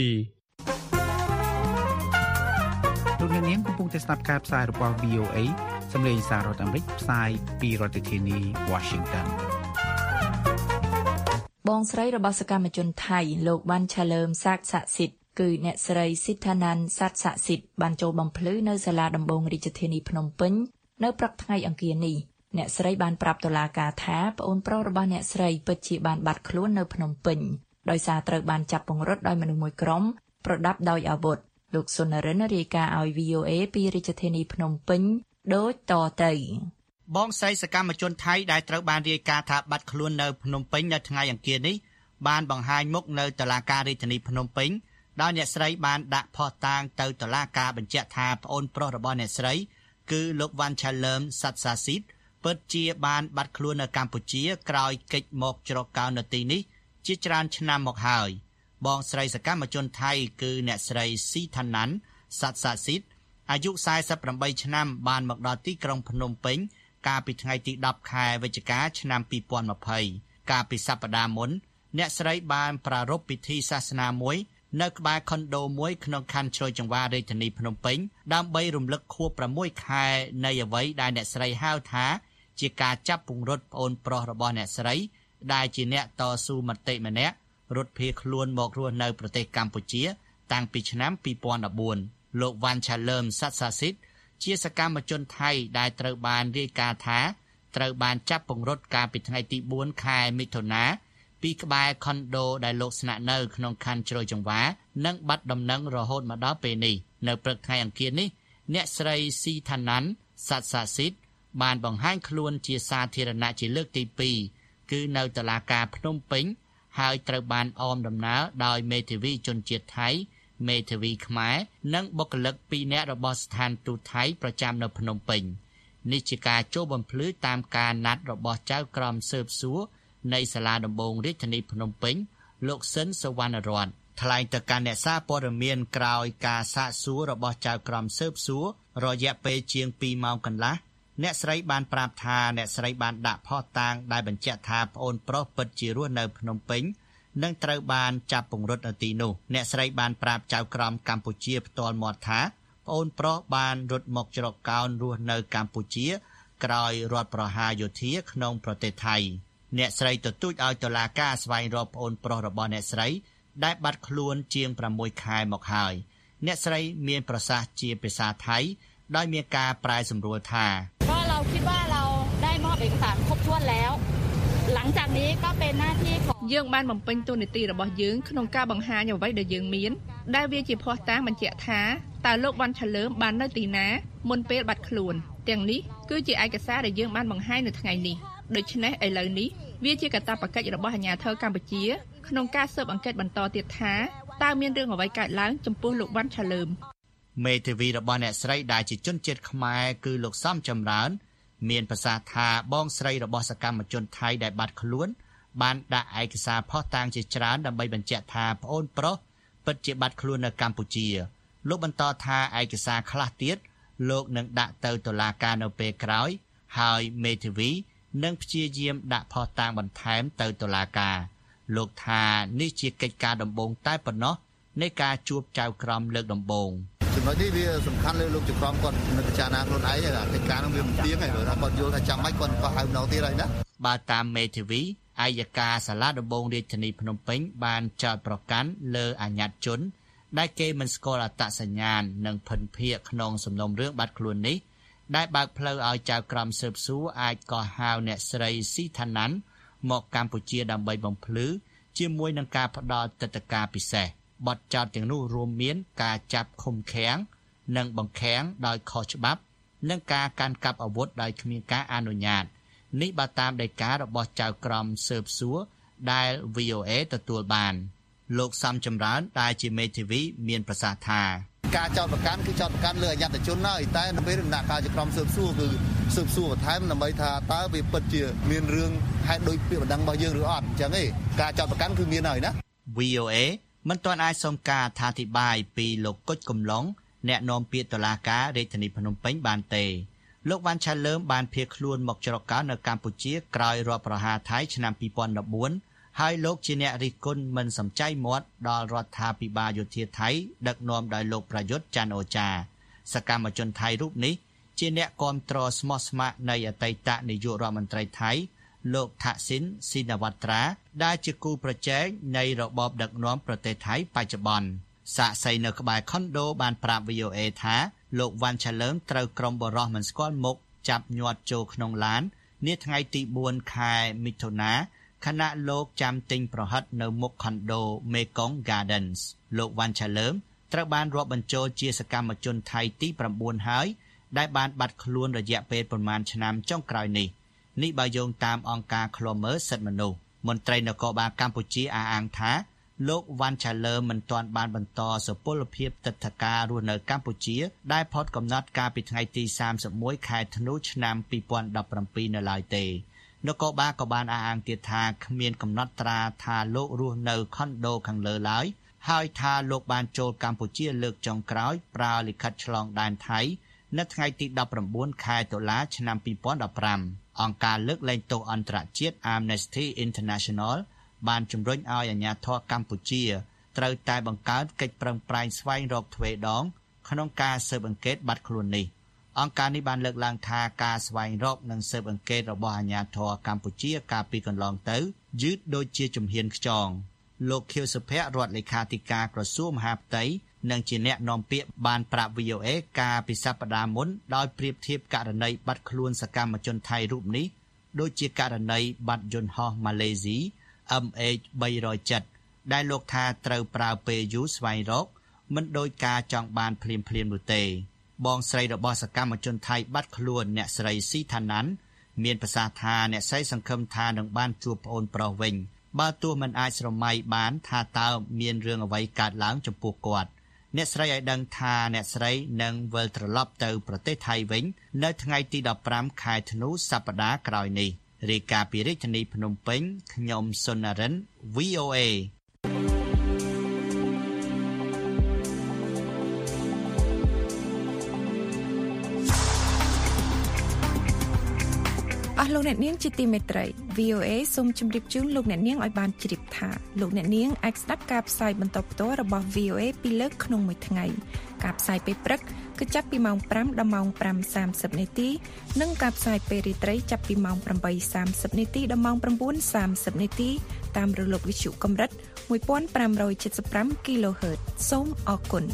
លោកអ្នកនាងកំពុងតែស្ដាប់ការផ្សាយរបស់ V O A សម្លេងសាររដ្ឋអាមេរិកផ្សាយពីរដ្ឋធានី Washington បងស្រីរបស់សកម្មជនថៃលោកបានឆាលើមសាកស័ក្តិសិទ្ធិគឺអ្នកស្រីសិដ្ឋានន្តស័ក្តិស័ក្តិសិទ្ធិបានចូលបំភ្លឺនៅសាលាដំបងរាជធានីភ្នំពេញនៅព្រឹកថ្ងៃអង្គារនេះអ្នកស្រីបានប្រាប់តុលាការថាប្អូនប្រុសរបស់អ្នកស្រីពិតជាបានបាត់ខ្លួននៅភ្នំពេញដោយសារត្រូវបានចាប់ពង្រត់ដោយមនុស្សមួយក្រុមប្រដាប់ដោយអាវុធលោកសុនរិនរាយការណ៍ឲ្យ V O A ពីរាជធានីភ្នំពេញដូចតទៅបងស្រីសកម្មជនថៃដែលត្រូវបានរាយការណ៍ថាបាត់ខ្លួននៅភ្នំពេញនៅថ្ងៃអង្គារនេះបានបង្ហាញមុខនៅតុលាការរាជធានីភ្នំពេញដោយអ្នកស្រីបានដាក់ភស្តុតាងទៅតុលាការបញ្ជាក់ថាប្អូនប្រុសរបស់អ្នកស្រីគឺលោកវ៉ាន់ឆាលើមសាត់សាស៊ីតពិតជាបានបាត់ខ្លួននៅកម្ពុជាក្រោយកិច្ចមកជ្រកកោននៅទីនេះជាច្រើនឆ្នាំមកហើយបងស្រីសកម្មជនថៃគឺអ្នកស្រីស៊ីថាណាន់សាត់សាស៊ីតអាយុសែសិបប្រាំបីឆ្នាំបានមកដល់ទីក្រុងភ្នំពេញកាលពីថ្ងៃទីដប់ខែវិច្ឆិកាឆ្នាំពីរពាន់ម្ភៃកាលពីសប្តាហ៍មុនអ្នកស្រីបានប្រារព្ធពិធីសាសនាមួយនៅក្បែរខុនដូមួយក្នុងខណ្ឌជ្រោយចង្វាររាជធានីភ្នំពេញដើម្បីរំលឹកខួបប្រាំមួយខែនៃអ្វីដែលអ្នកស្រីហៅថាជាការចាប់ពង្រត់ប្អូនប្រុសរបស់អ្នកស្រីដែលជាអ្នកតស៊ូមតិម្នាក់រត់ភៀសខ្លួនមករស់នៅប្រទេសកម្ពុជាតាំងពីឆ្នាំពីរពាន់ដប់បួនលោកវ៉ាន់ឆាលើមសាត់សាស៊ីតជាសកម្មជនថៃដែលត្រូវបានរាយការណ៍ថាត្រូវបានចាប់ពង្រត់កាលពីថ្ងៃទីបួនខែមិថុនាពីក្បែរខុនដូដែលលោកស្នាក់នៅក្នុងខណ្ឌជ្រោយចង្វារនិងបាត់ដំណឹងរហូតមកដល់ពេលនេះនៅព្រឹកថ្ងៃអង្គារនេះអ្នកស្រីស៊ីថាណាន់សាត់សាស៊ីតបានបង្ហាញខ្លួនជាសាធារណៈជាលើកទីពីរគឺនៅតុលាការភ្នំពេញហើយត្រូវបានអមដំណើរដោយមេធាវីជនជាតិថៃមេធាវីខ្មែរនិងបុគ្គលិកពីរនាក់របស់ស្ថានទូតថៃប្រចាំនៅភ្នំពេញនេះជាការចូលបំភ្លឺតាមការណាត់របស់ចៅក្រមស៊ើបសួរនៃសាលាដំបងរាជធានីភ្នំពេញលោកស៊ិនសវណ្ណរតន៍ថ្លែងទៅកាន់អ្នកសារព័ត៌មានក្រោយការសាកសួររបស់ចៅក្រមស៊ើបសួររយៈពេលជាងពីរម៉ោងកន្លះអ្នកស្រីបានប្រាប់ថាអ្នកស្រីបានដាក់ភស្តុតាងដែលបញ្ជាក់ថាប្អូនប្រុសពិតជារស់នៅភ្នំពេញនិងត្រូវបានចាប់ពង្រត់នៅទីនោះអ្នកស្រីបានប្រាប់ចៅក្រមកម្ពុជាផ្ទាល់មាត់ថាប្អូនប្រុសបានរត់មកច្រកកោនរស់នៅកម្ពុជាក្រោយរដ្ឋប្រហារយោធាក្នុងប្រទេសថៃអ្នកស្រីទទូចឲ្យតុលាការស្វែងរកប្អូនប្រុសរបស់អ្នកស្រីដែលបាត់ខ្លួនជាងប្រាំមួយខែមកហើយអ្នកស្រីមានប្រសាសន៍ជាភាសាថៃដោយមានការប្រែសម្រួលថាก็เราคิดว่าเราได้มอบเอกสารครบถ้วนแล้วหลังจากนี้ก็เป็นหน้าที่ของយើងបានបំពេញតួនាទីរបស់យើងក្នុងការបង្ហាញអ្វីដែលយើងមានដែលវាជាភស្តុតាងបញ្ជាក់ថាតើលោកវ៉ាន់ឆាលើមបាននៅទីណាមុនពេលបាត់ខ្លួនទាំងនេះគឺជាឯកសារដែលយើងបានបង្ហាញនៅថ្ងៃនេះដូច្នេះឥឡូវនេះវាជាកាតព្វកិច្ចរបស់អាជ្ញាធរកម្ពុជាក្នុងការស៊ើបអង្កេតបន្តទៀតថាតើមានរឿងអ្វីកើតឡើងចំពោះលោកវ៉ាន់ឆាលើមមេធាវីរបស់អ្នកស្រីដែលជាជនជាតិខ្មែរគឺលោកសំចម្រើនមានប្រសាសន៍ថាបងស្រីរបស់សកម្មជនថៃដែលបាត់ខ្លួនបានដាក់ឯកសារភស្តុតាងជាច្រើនដើម្បីបញ្ជាក់ថាប្អូនប្រុសពិតជាបាត់ខ្លួននៅកម្ពុជាលោកបន្តថាឯកសារខ្លះទៀតលោកនឹងដាក់ទៅតុលាការនៅពេលក្រោយហើយមេធាវីនឹងព្យាយាមដាក់ភស្តុតាងបន្ថែមទៅតុលាការលោកថានេះជាកិច្ចការដំបូងតែប៉ុណ្ណោះនៃការជួបចៅក្រមលើកដំបូងចំណុចនេះវាសំខាន់លើលោកចៅក្រមគាត់នឹងពិចារណាខ្លួនឯងថាកិច្ចការនោះវាមិនទៀងទេព្រោះថាគាត់យល់ថាចាំបាច់គាត់ក៏ហៅម្ដងទៀតហើយណាបើតាមមេធាវីអัยការសាលាដំបងរាជធានីភ្នំពេញបានចោទប្រកាន់លើអាជ្ញាជនដែលគេមិនស្គាល់អត្តសញ្ញាណនិងភិនភាគក្នុងសំណុំរឿងបាត់ខ្លួននេះដែលបើកផ្លូវឲ្យចៅក្រមស៊ើបសួរអាចកោះហៅអ្នកស្រីស៊ីថាណាន់មកកម្ពុជាដើម្បីបំភ្លឺជាមួយនឹងការផ្ដល់ទិដ្ឋាការពិសេសបទចោទទាំងនោះរួមមានការចាប់ឃុំឃាំងនិងបង្ខាំងដោយខុសច្បាប់និងការកាន់កាប់អាវុធដោយគ្មានការអនុញ្ញាតនេះបើតាមដីការបស់ចៅក្រមស៊ើបសួរដែល វី អូ เอ ទទួលបានលោកសំចម្រើនដែលជាមេធាវីមានប្រសាសន៍ថាការចោទប្រកាន់គឺចោទប្រកាន់លើអញ្ញត្តជនហើយតែនៅពេលដំណាក់កាលជាក្រុមស៊ើបសួរគឺស៊ើបសួរបន្ថែមដើម្បីថាតើវាពិតជាមានរឿងហេតុដូចពាក្យបណ្ដឹងរបស់យើងឬអត់អញ្ចឹងឯងការចោទប្រកាន់គឺមានហើយណាវី អូ เอ មិនទាន់អាចសុំការអធិប្បាយពីលោកគុជកំឡុងអ្នកនាំពាក្យតុលាការរាជធានីភ្នំពេញបានទេលោកវ៉ាន់ឆាលើមបានភៀសខ្លួនមកច្រកកោននៅកម្ពុជាក្រោយរដ្ឋប្រហារថៃឆ្នាំពីរពាន់ដប់បួនហើយលោកជាអ្នករិះគន់មិនសំចៃមាត់ដល់រដ្ឋាភិបាលយោធាថៃដឹកនាំដោយលោកប្រយុទ្ធច័ន្ទអូចាសកម្មជនថៃរូបនេះជាអ្នកគាំទ្រស្មោះស្ម័គ្រនៃអតីតនាយករដ្ឋមន្ត្រីថៃលោកថាក់ស៊ីនស៊ីណាវ៉ាត្រាដែលជាគូប្រជែងនៃរបបដឹកនាំប្រទេសថៃបច្ចុប្បន្នសាកសីនៅក្បែរខុនដូបានប្រាប់ វី អូ เอ ថាលោកវ៉ាន់ឆាលើមត្រូវក្រុមបរិសុទ្ធមិនស្គាល់មុខចាប់ញាត់ចូលក្នុងឡាននាថ្ងៃទីបួនខែមិថុនាខណៈលោកចាំទិញប្រហិតនៅមុខខុនដូ Mekong Gardens លោកវ៉ាន់ឆាលើមត្រូវបានរាប់បញ្ចូលជាសកម្មជនថៃទីប្រាំបួនហើយដែលបានបាត់ខ្លួនរយៈពេលប្រមាណឆ្នាំចុងក្រោយនេះនេះបើយោងតាមអង្គការឃ្លាំមើលសិទ្ធិមនុស្សមន្ត្រីនគរបាលកម្ពុជាអះអាងថាលោកវ៉ាន់ឆាលើមមិនទាន់បានបន្តសុពលភាពទិដ្ឋាការរស់នៅកម្ពុជាដែលផុតកំណត់កាលពីថ្ងៃទីសាមសិបមួយខែធ្នូឆ្នាំពីរពាន់ដប់ប្រាំពីរនៅឡើយទេនគរបាលក៏បានអះអាងទៀតថាគ្មានកំណត់ត្រាថាលោករស់នៅខុនដូខាងលើឡើយហើយថាលោកបានចូលកម្ពុជាលើកចុងក្រោយប្រើលិខិតឆ្លងដែនថៃនៅថ្ងៃទីដប់ប្រាំបួនខែតុលាឆ្នាំពីរពាន់ដប់ប្រាំអង្គការលើកលែងទោសអន្តរជាតិ Amnesty International បានជំរុញឲ្យអាជ្ញាធរកម្ពុជាត្រូវតែបង្កើតកិច្ចប្រឹងប្រែងស្វែងរកទ្វេដងក្នុងការស៊ើបអង្កេតបាត់ខ្លួននេះអង្គការនេះបានលើកឡើងថាការស្វែងរកនិងស៊ើបអង្កេតរបស់អាជ្ញាធរកម្ពុជាកាលពីកន្លងទៅយឺតដូចជាជំហានខ្យងលោកខៀវសុភ័ក្ររដ្ឋលេខាធិការក្រសួងមហាផ្ទៃនិងជាអ្នកនាំពាក្យបានប្រាប់ វី អូ เอ កាលពីសប្តាហ៍មុនដោយប្រៀបធៀបករណីបាត់ខ្លួនសកម្មជនថៃរូបនេះដូចជាករណីបាត់យន្តហោះម៉ាឡេស៊ី เอ็ม เอช បីរយเจ็ดដែលលោកថាត្រូវប្រើពេលយូរស្វែងរកមិនដោយការចង់បានភ្លាមភ្លាមនោះទេបងស្រីរបស់សកម្មជនថៃបាត់ខ្លួនអ្នកស្រីស៊ីថាណាន់មានប្រសាសន៍ថាអ្នកស្រីសង្ឃឹមថានឹងបានជួបប្អូនប្រុសវិញបើទោះមិនអាចស្រមៃបានថាតើមានរឿងអ្វីកើតឡើងចំពោះគាត់អ្នកស្រីឲ្យដឹងថាអ្នកស្រីនឹងវិលត្រឡប់ទៅប្រទេសថៃវិញនៅថ្ងៃទីដប់ប្រាំខែធ្នូសប្តាហ៍ក្រោយនេះរាយការណ៍ពីរាជធានីភ្នំពេញខ្ញុំសុននរិន V O A អស់លោកអ្នកនាងជាទីមេត្រី V O A សូមជម្រាបជូនលោកអ្នកនាងឲ្យបានជ្រាបថាលោកអ្នកនាងអាចស្ដាប់ការផ្សាយបន្តផ្ទាល់របស់ V O A ពីរលើកក្នុងមួយថ្ងៃការផ្សាយពេលព្រឹកគឺចាប់ពីម៉ោងប្រាំដល់ម៉ោងប្រាំសាមសិបនាទីនិងការផ្សាយពេលរាត្រីចាប់ពីម៉ោងប្រាំបីសាមសិបនាទីដល់ម៉ោងប្រាំបួនសាមសិបនាទីតាមរលកវិទ្យុកម្រិតមួយពាន់ប្រាំរយសិបប្រាំ kHz សូមអរគុណ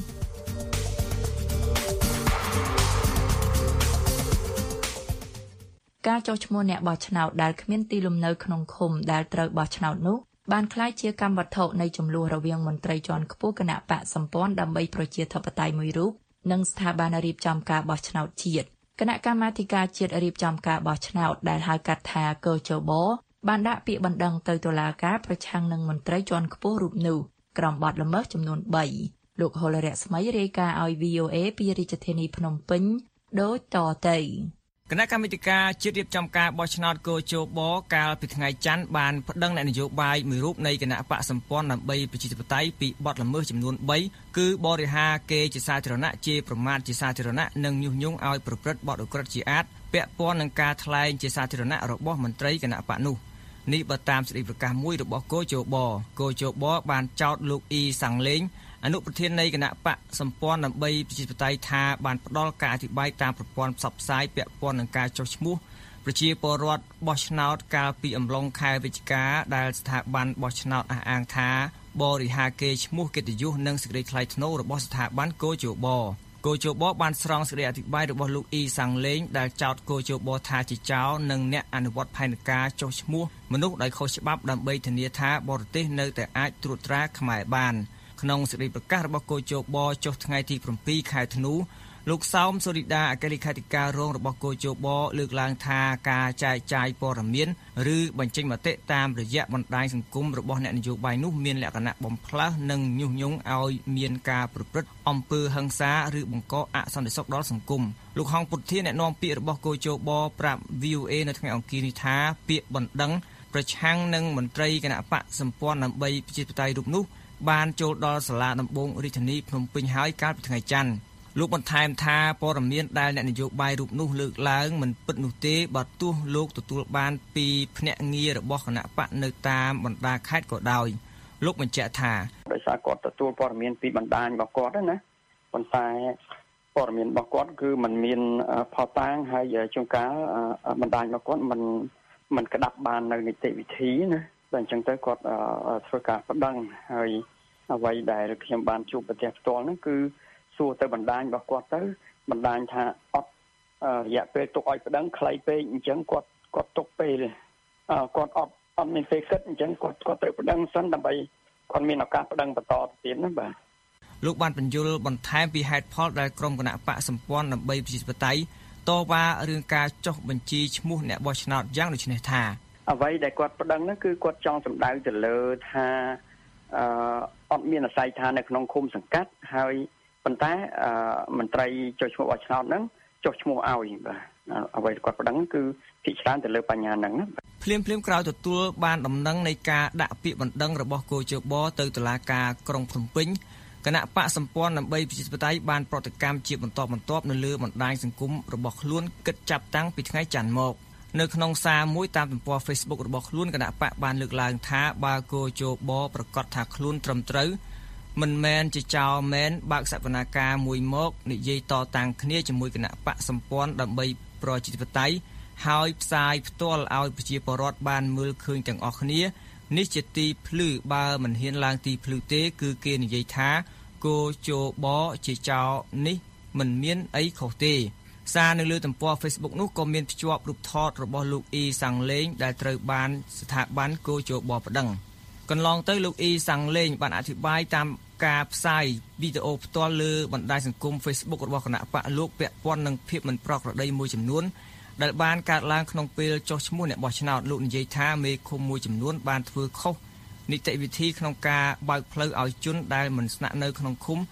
ការចុះឈ្មោះអ្នកបោះឆ្នោតដែលគ្មានទីលំនៅក្នុងឃុំដែលត្រូវបោះឆ្នោតនោះបានក្លាយជាកម្មវត្ថុនៃចំនួនរវាងមន្ត្រីជាន់ខ្ពស់គណៈបកសម្ព័ន្ធដើម្បីប្រជាធិបតេយ្យមួយរូបនិងស្ថាប័នរៀបចំការបោះឆ្នោតជាតិគណៈកម្មាធិការជាតិរៀបចំការបោះឆ្នោតដែលហៅកាត់ថា កជប បានដាក់ពាក្យបណ្ដឹងទៅតុលាការប្រឆាំងនឹងមន្ត្រីជាន់ខ្ពស់រូបនោះក្រោមបទល្មើសចំនួនបីលោកហុលរស្មីរាយការណ៍ឲ្យ V O A ពីរាជធានីភ្នំពេញដូចតទៅគណៈកម្មាធិការជាតិរៀបចំការបោះឆ្នោតកោជបកាលពីថ្ងៃច័ន្ទបានប្តឹងអ្នកនយោបាយមួយរូបនៃគណៈបកសម្ព័ន្ធដើម្បីប្រជាធិបតេយ្យពីបទល្មើសចំនួនបីគឺបរិហាគេជាសាធារណៈជាប្រមាថជាសាធារណៈនិងញុះញង់ឲ្យប្រព្រឹត្តបទឧក្រិដ្ឋជាអាតពាក់ព័ន្ធនឹងការថ្លែងជាសាធារណៈរបស់មន្ត្រីគណៈបកនោះនេះបើតាមសេចក្តីប្រកាសមួយរបស់កោជបកោជបបានចោទលោកអ៊ីសាំងលេងអនុប្រធាននៃគណៈបកសម្ព័ន្ធដើម្បីប្រជាធិបតេយ្យថាបានផ្ដល់ការអធិប្បាយតាមប្រព័ន្ធផ្សព្វផ្សាយពាក់ព័ន្ធនឹងការចុះឈ្មោះប្រជាពលរដ្ឋបោះឆ្នោតកាលពីអំឡុងខែវិច្ឆិកាដែលស្ថាប័នបោះឆ្នោតអះអាងថាបរិហាគេឈ្មោះកិត្តិយសនិងសេចក្តីថ្លៃថ្នូររបស់ស្ថាប័នកោជបកោជបបានស្រង់សេចក្តីអធិប្បាយរបស់លោកអ៊ីសាំងលេងដែលចោទកោជបថាជាចោរនិងអ្នកអនុវត្តផែនការចុះឈ្មោះមនុស្សដោយខុសច្បាប់ដើម្បីធានាថាបរទេសនៅតែអាចត្រួតត្រាខ្មែរបានក្នុងសេចក្តីប្រកាសរបស់កោជបចុះថ្ងៃទីប្រាំពីរខែធ្នូលោកសោមសូរីដាអគ្គលេខាធិការរងរបស់កោជបលើកឡើងថាការចែកចាយព័ត៌មានឬបញ្ចេញមតិតាមរយៈបណ្ដាញសង្គមរបស់អ្នកនយោបាយនោះមានលក្ខណៈបំផ្លើសនិងញុះញង់ឲ្យមានការប្រព្រឹត្តអំពើហិង្សាឬបង្កអសន្តិសុខដល់សង្គមលោកហងពុទ្ធាអ្នកនាំពាក្យរបស់កោជបប្រាប់ V O A នៅថ្ងៃអង្គារនេះថាពាក្យបណ្ដឹងប្រឆាំងនឹងមន្ត្រីគណៈបកសម្ព័ន្ធដើម្បីប្រជាធិបតេយ្យរូបនោះបានចូលដល់សាលាដំបងរាជធានីភ្នំពេញហើយកាលពីថ្ងៃច័ន្ទលោកបន្ថែមថាព័ត៌មានដែលអ្នកនយោបាយរូបនោះលើកឡើងមិនពិតនោះទេបើទោះលោកទទួលបានពីភ្នាក់ងាររបស់គណៈបកនៅតាមបណ្ដាខេត្តក៏ដោយលោកបញ្ជាក់ថាដោយសារគាត់ទទួលព័ត៌មានពីបណ្ដាញរបស់គាត់ណាប៉ុន្តែព័ត៌មានរបស់គាត់គឺมันមានផុសតាងហើយជួនកាលបណ្ដាញរបស់គាត់มันมันក្តាប់បាននៅនីតិវិធីណាតែអញ្ចឹងទៅគាត់ធ្វើការប្តឹងហើយអ្វីដែលខ្ញុំបានជួបប្រទេសផ្ទាល់ហ្នឹងគឺសួរទៅបណ្ដាញរបស់គាត់ទៅបណ្ដាញថាអត់រយៈពេលទុកឲ្យប្តឹងខ្លីពេកអញ្ចឹងគាត់គាត់ទុកពេលគាត់អត់អត់មានពេលគិតអញ្ចឹងគាត់គាត់ទៅប្តឹងសិនដើម្បីគាត់មានឱកាសប្តឹងបន្តទៅទៀតណាបាទលោកបានបញ្យល់បន្ថែមពីហេតុផលដែលក្រុមគណៈបកសម្ព័ន្ធដើម្បីប្រជាធិបតេយ្យតវ៉ារឿងការចុះបញ្ជីឈ្មោះអ្នកបោះឆ្នោតយ៉ាងដូចនេះថាអ្វីដែលគាត់ប្តឹងហ្នឹងគឺគាត់ចង់សម្ដៅទៅលើថាអឺអត់មានអាស័យដ្ឋាននៅក្នុងឃុំសង្កាត់ហើយប៉ុន្តែមន្ត្រីចុះឈ្មោះបោះឆ្នោតហ្នឹងចុះឈ្មោះឲ្យបាទអ្វីគាត់ប្តឹងគឺភាគច្រើនទៅលើបញ្ហាហ្នឹងណាភ្លាមភ្លាមក្រោយទទួលបានដំណឹងនៃការដាក់ពាក្យបណ្ដឹងរបស់កោជបទៅតុលាការក្រុងភ្នំពេញគណៈបកសម្ព័ន្ធដើម្បីប្រជាធិបតេយ្យបានប្រតិកម្មជាបន្តបន្ទាប់នៅលើបណ្ដាញសង្គមរបស់ខ្លួនគិតចាប់តាំងពីថ្ងៃច័ន្ទមកនៅក្នុងសារមួយតាមទំព័រ Facebook របស់ខ្លួនគណៈបកបានលើកឡើងថាបើកោជបប្រកាសថាខ្លួនត្រឹមត្រូវមិនមែនជាចោរមែនបើកសវនាការមួយមកនិយាយតតាំងគ្នាជាមួយគណៈបកសម្ព័ន្ធដើម្បីប្រជាធិបតេយ្យហើយផ្សាយផ្ទាល់ឲ្យប្រជាពលរដ្ឋបានមើលឃើញទាំងអស់គ្នានេះជាទីភ្លឺបើមិនហ៊ានឡើងទីភ្លឺទេគឺគេនិយាយថាកោជបជាចោរនេះមិនមានអីខុសទេសារនៅលើទំព័រ Facebook នោះក៏មានភ្ជាប់រូបថតរបស់លោកអ៊ីសាំងលេងដែលត្រូវបានស្ថាប័នកោជបប្តឹងកន្លងទៅលោកអ៊ីសាំងលេងបានអធិប្បាយតាមការផ្សាយវីដេអូផ្ទាល់លើបណ្ដាញសង្គម Facebook របស់គណៈបកលោកពាក់ព័ន្ធនឹងភាពមិនប្រក្រតីមួយចំនួនដែលបានកើតឡើងក្នុងពេលចុះឈ្មោះអ្នកបោះឆ្នោតលោកនិយាយថាមេឃុំមួយចំនួនបានធ្វើខុសនីតិវិធីក្នុងការបើកផ្លូវឲ្យជនដែលមិនស្នាក់នៅក្នុងឃុំ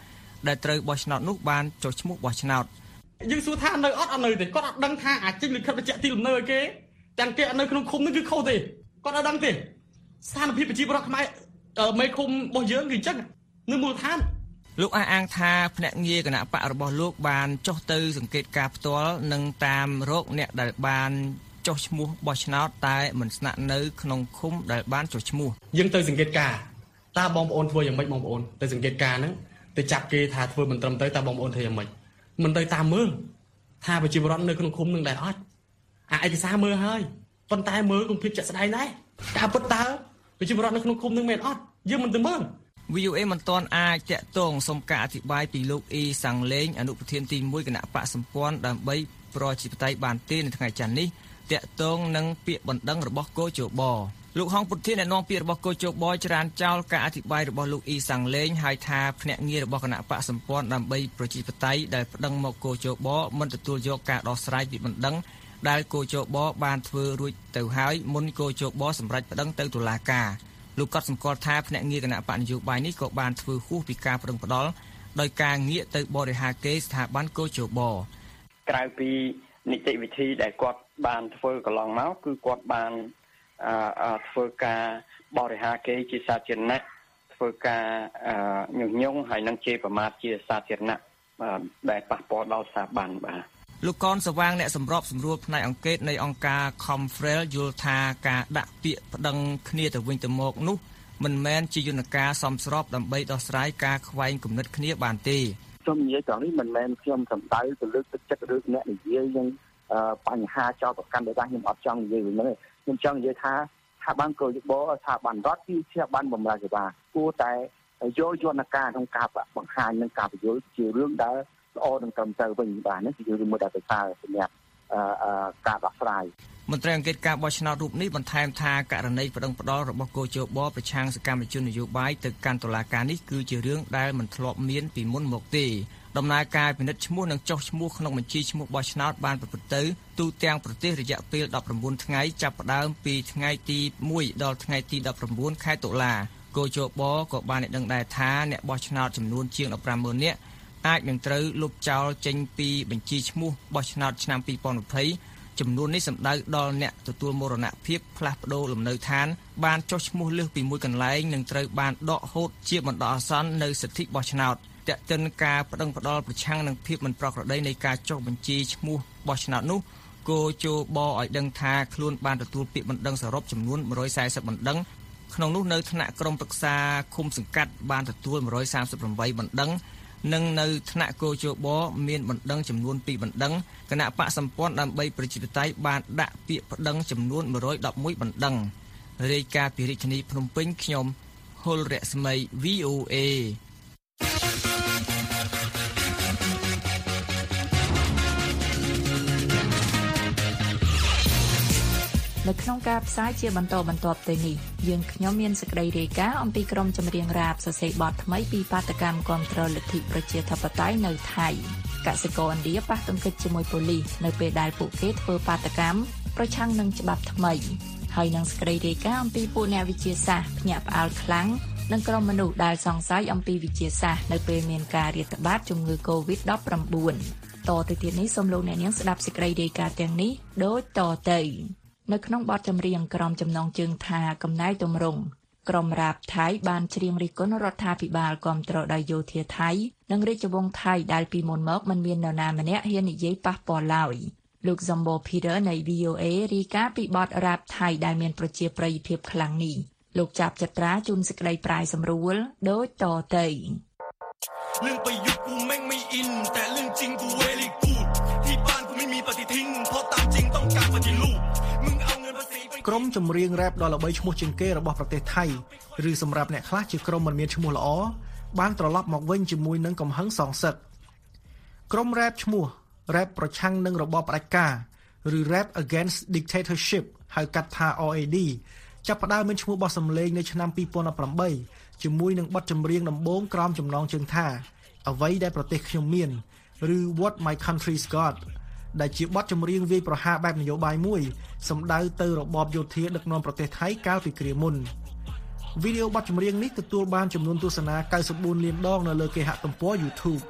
ដែលត្រូវបោះឆ្នោតនោះបានចុះឈ្មោះបោះឆ្នោតយើងសួរថានៅអត់អត់នៅទេគាត់អត់ដឹងថាអាចចេញលិខិតបញ្ជាក់ទីលំនៅឲ្យគេទាំងគេនៅក្នុងឃុំនោះគឺខុសទេគាត់អត់ដឹងទេស្ថានភាពប្រជាពលរដ្ឋខ្មែរមេឃុំរបស់យើងគឺអញ្ចឹងនៅមូលដ្ឋានលោកអះអាងថាភ្នាក់ងារគណៈបករបស់លោកបានចុះទៅសង្កេតការផ្ទាល់និងតាមរកអ្នកដែលបានចុះឈ្មោះបោះឆ្នោតតែមិនស្នាក់នៅក្នុងឃុំដែលបានចុះឈ្មោះយើងទៅសង្កេតការតើបងប្អូនធ្វើយ៉ាងម៉េចបងប្អូនទៅសង្កេតការហ្នឹងទៅចាប់គេថាធ្វើមិនត្រឹមត្រូវតើបងប្អូនធ្វើយ៉ាងម៉េចមិនទៅតាមមើលថាប្រជាពលរដ្ឋនៅក្នុងឃុំនឹងដែរអត់អាឯកសារមើលហើយប៉ុន្តែមើលគំភាពចាក់ស្ដែងដែរការពិតតើប្រជាពលរដ្ឋនៅក្នុងឃុំនឹងមែនអត់យើងមិនទៅមើលវី អូ អេ មិនទាន់អាចតាក់ទងសុំការអធិប្បាយពីលោកអ៊ីសាំងលេងអនុប្រធានទីមួយគណៈបកសម្ព័ន្ធដើម្បីប្រជាធិបតេយ្យបានទេនៅថ្ងៃច័ន្ទនេះតាក់ទងនឹងពាក្យបណ្ដឹងរបស់កោជបលោកហងពុធានអ្នកនាំពាក្យរបស់កោជបច្រានចោលការអធិប្បាយរបស់លោកអ៊ីសាំងលេងហើយថាភ្នាក់ងាររបស់គណៈបកសម្ព័ន្ធដើម្បីប្រជាធិបតេយ្យដែលប្តឹងមកកោជបមិនទទួលយកការដោះស្រាយពីបណ្ដឹងដែលកោជបបានធ្វើរួចទៅហើយមុនកោជបសម្រេចប្តឹងទៅតុលាការលោកក៏សម្គាល់ថាភ្នាក់ងារគណៈបកនយោបាយនេះក៏បានធ្វើហួសពីការប្តឹងផ្តល់ដោយការងាកទៅបរិហាកេស្ថាប័នកោជបក្រៅពីនីតិវិធីដែលគាត់បានធ្វើកន្លងមកគឺគាត់បានអឺធ្វើការបរិហាកេជាសាធារណៈធ្វើការញុះញង់ហើយនឹងជេរប្រមាថជាសាធារណៈដែលប៉ះពាល់ដល់ស្ថាប័នបាទលោកកនសវាងអ្នកសម្របសម្រួលផ្នែកអង្គការនៃអង្គការ Confrel យល់ថាការដាក់ពាក្យប្តឹងគ្នាទៅវិញទៅមកនោះមិនមែនជាយន្តការសមស្របដើម្បីដោះស្រាយការខ្វែងគំនិតគ្នាបានទេខ្ញុំនិយាយត្រង់នេះមិនមែនខ្ញុំសម្ដៅទៅលើកទឹកចិត្តឬអ្នកនិយាយនឹងបញ្ហាចោលប្រកាន់ដោយខ្ញុំអត់ចង់និយាយវិញទេខ្ញុំចង់និយាយថាថាបានកោជបថាបានរដ្ឋគឺជាបានបម្រើសេវាគួរតែយកយន្តការក្នុងការបង្ហាញនិងការបញ្យល់ជារឿងដែលល្អនឹងត្រឹមត្រូវវិញបាទនេះជារឿងមួយដែលប្រសើរសម្រាប់ការដោះស្រាយមន្ត្រីអង្គការបោះឆ្នោតរូបនេះបន្ថែមថាករណីប្តឹងផ្តល់របស់កោជបប្រឆាំងសកម្មជននយោបាយទៅកាន់តុលាការនេះគឺជារឿងដែលមិនធ្លាប់មានពីមុនមកទេដំណើរការពិនិត្យឈ្មោះនិងចុះឈ្មោះក្នុងបញ្ជីឈ្មោះបោះឆ្នោតបានប្រព្រឹត្តទៅទូទាំងប្រទេសរយៈពេលដប់ប្រាំបួនថ្ងៃចាប់ផ្ដើមពីថ្ងៃទីមួយដល់ថ្ងៃទីដប់ប្រាំបួនខែតុលាកោជបក៏បានឲ្យដឹងដែរថាអ្នកបោះឆ្នោតចំនួនជាងដប់ប្រាំម៉ឺននាក់អាចនឹងត្រូវលុបចោលចេញពីបញ្ជីឈ្មោះបោះឆ្នោតឆ្នាំពីរពាន់ยี่สิบចំនួននេះសម្ដៅដល់អ្នកទទួលមរណភាពផ្លាស់ប្ដូរលំនៅឋានបានចុះឈ្មោះលើសពីមួយកន្លែងនិងត្រូវបានដកហូតជាបណ្ដោះអាសន្ននៅសិទ្ធិបោះឆ្នោតតែទិនការប្តឹងផ្តល់ប្រឆាំងនឹងភាពមិនប្រក្រតីនៃការចុះបញ្ជីឈ្មោះបោះឆ្នោតនោះគោជបឲ្យដឹងថាខ្លួនបានទទួលពាក្យបណ្ដឹងសរុបចំនួនmột trăm bốn mươiបណ្ដឹងក្នុងនោះនៅថ្នាក់ក្រុមប្រឹក្សាឃុំសង្កាត់បានទទួលmột trăm ba mươi támបណ្ដឹងនិងនៅថ្នាក់កោជបមានបណ្ដឹងចំនួនពីរបណ្ដឹងគណៈបកសម្ព័ន្ធដើម្បីប្រជាធិបតេយ្យបានដាក់ពាក្យប្តឹងចំនួនmột trăm mười mộtបណ្ដឹងរាយការណ៍ពីរាជធានីភ្នំពេញខ្ញុំហុលរស្មី វី អូ เอនៅក្នុងការផ្សាយជាបន្តបន្ទាប់ទៅនេះយើងខ្ញុំមានសេចក្តីរាយការណ៍អំពីក្រុមចម្រៀងរ៉ាបសរសេរបទថ្មីពីបាតកម្មគាំទ្រលទ្ធិប្រជាធិបតេយ្យនៅថៃកសិករឥណ្ឌាប៉ះទង្គិចជាមួយប៉ូលីសនៅពេលដែលពួកគេធ្វើបាតកម្មប្រឆាំងនឹងច្បាប់ថ្មីហើយនឹងសេចក្តីរាយការណ៍អំពីពួកអ្នកវិទ្យាសាស្ត្រភ្ញាក់ផ្អើលខ្លាំងនិងក្រុមមនុស្សដែលសង្ស័យអំពីវិទ្យាសាស្ត្រនៅពេលមានការរាតត្បាតជំងឺ កូវីដ ដប់ប្រាំបួន តទៅទៀតនេះសូមលោកអ្នកនាងស្ដាប់សេចក្តីរាយការណ៍ទាំងនេះដូចតទៅនៅក្នុងបទចម្រៀងក្រុមចំណងជើងថាកំណែទម្រង់ក្រុមរ៉ាបថៃបានច្រៀងរិះគន់រដ្ឋាភិបាលគាំទ្រដោយយោធាថៃនិងរាជវង្សថៃដែលពីមុនមកមិនមាននរណាម្នាក់ហ៊ាននិយាយប៉ះពាល់ឡើយលោក Zombo Peter នៃ វី អូ เอ រាយការណ៍ពីបទរ៉ាបថៃដែលមានប្រជាប្រិយភាពខ្លាំងនេះលោកចាប់ចត្រាជូនសេចក្តីប្រាយសម្រួលដូចតទៅរឿងប្រយុទ្ធกูแม่งไม่อินแต่เรื่องจริงกู very good ที่บ้านกูไม่มีปฏิทินเพราะตามจริงต้องการปฏิรูปมึงเอาเงินภาษีក្រុមចម្រៀងរ៉េបដ៏ល្បីឈ្មោះជាងគេរបស់ប្រទេសថៃឬសម្រាប់អ្នកខ្លះជាក្រុមមិនមានឈ្មោះល្អបានត្រឡប់មកវិញជាមួយនឹងកំហឹងសងសឹកក្រុមរ៉េបឈ្មោះ Rap ប្រឆាំងនឹងរបបផ្ដាច់ការឬ Rap Against Dictatorship ហៅកាត់ថា អារ เอ ឌី ចាប់ផ្ដើមមានឈ្មោះបោះសម្លេងនៅឆ្នាំពីរពាន់ដប់ប្រាំបីជាមួយនឹងបទចម្រៀងដំបូងក្រោមចំណងជើងថាអ្វីដែលប្រទេសខ្ញុំមានឬ What My Country's Got ដែលជាបទចម្រៀងវាយប្រហារបែបនយោបាយមួយសម្ដៅទៅរបបយោធាដឹកនាំប្រទេសថៃកាលពីគ្រាមុនវីដេអូបទចម្រៀងនេះទទួលបានចំនួនទស្សនាកៅសិបបួនលានដងនៅលើគេហទំព័រ YouTube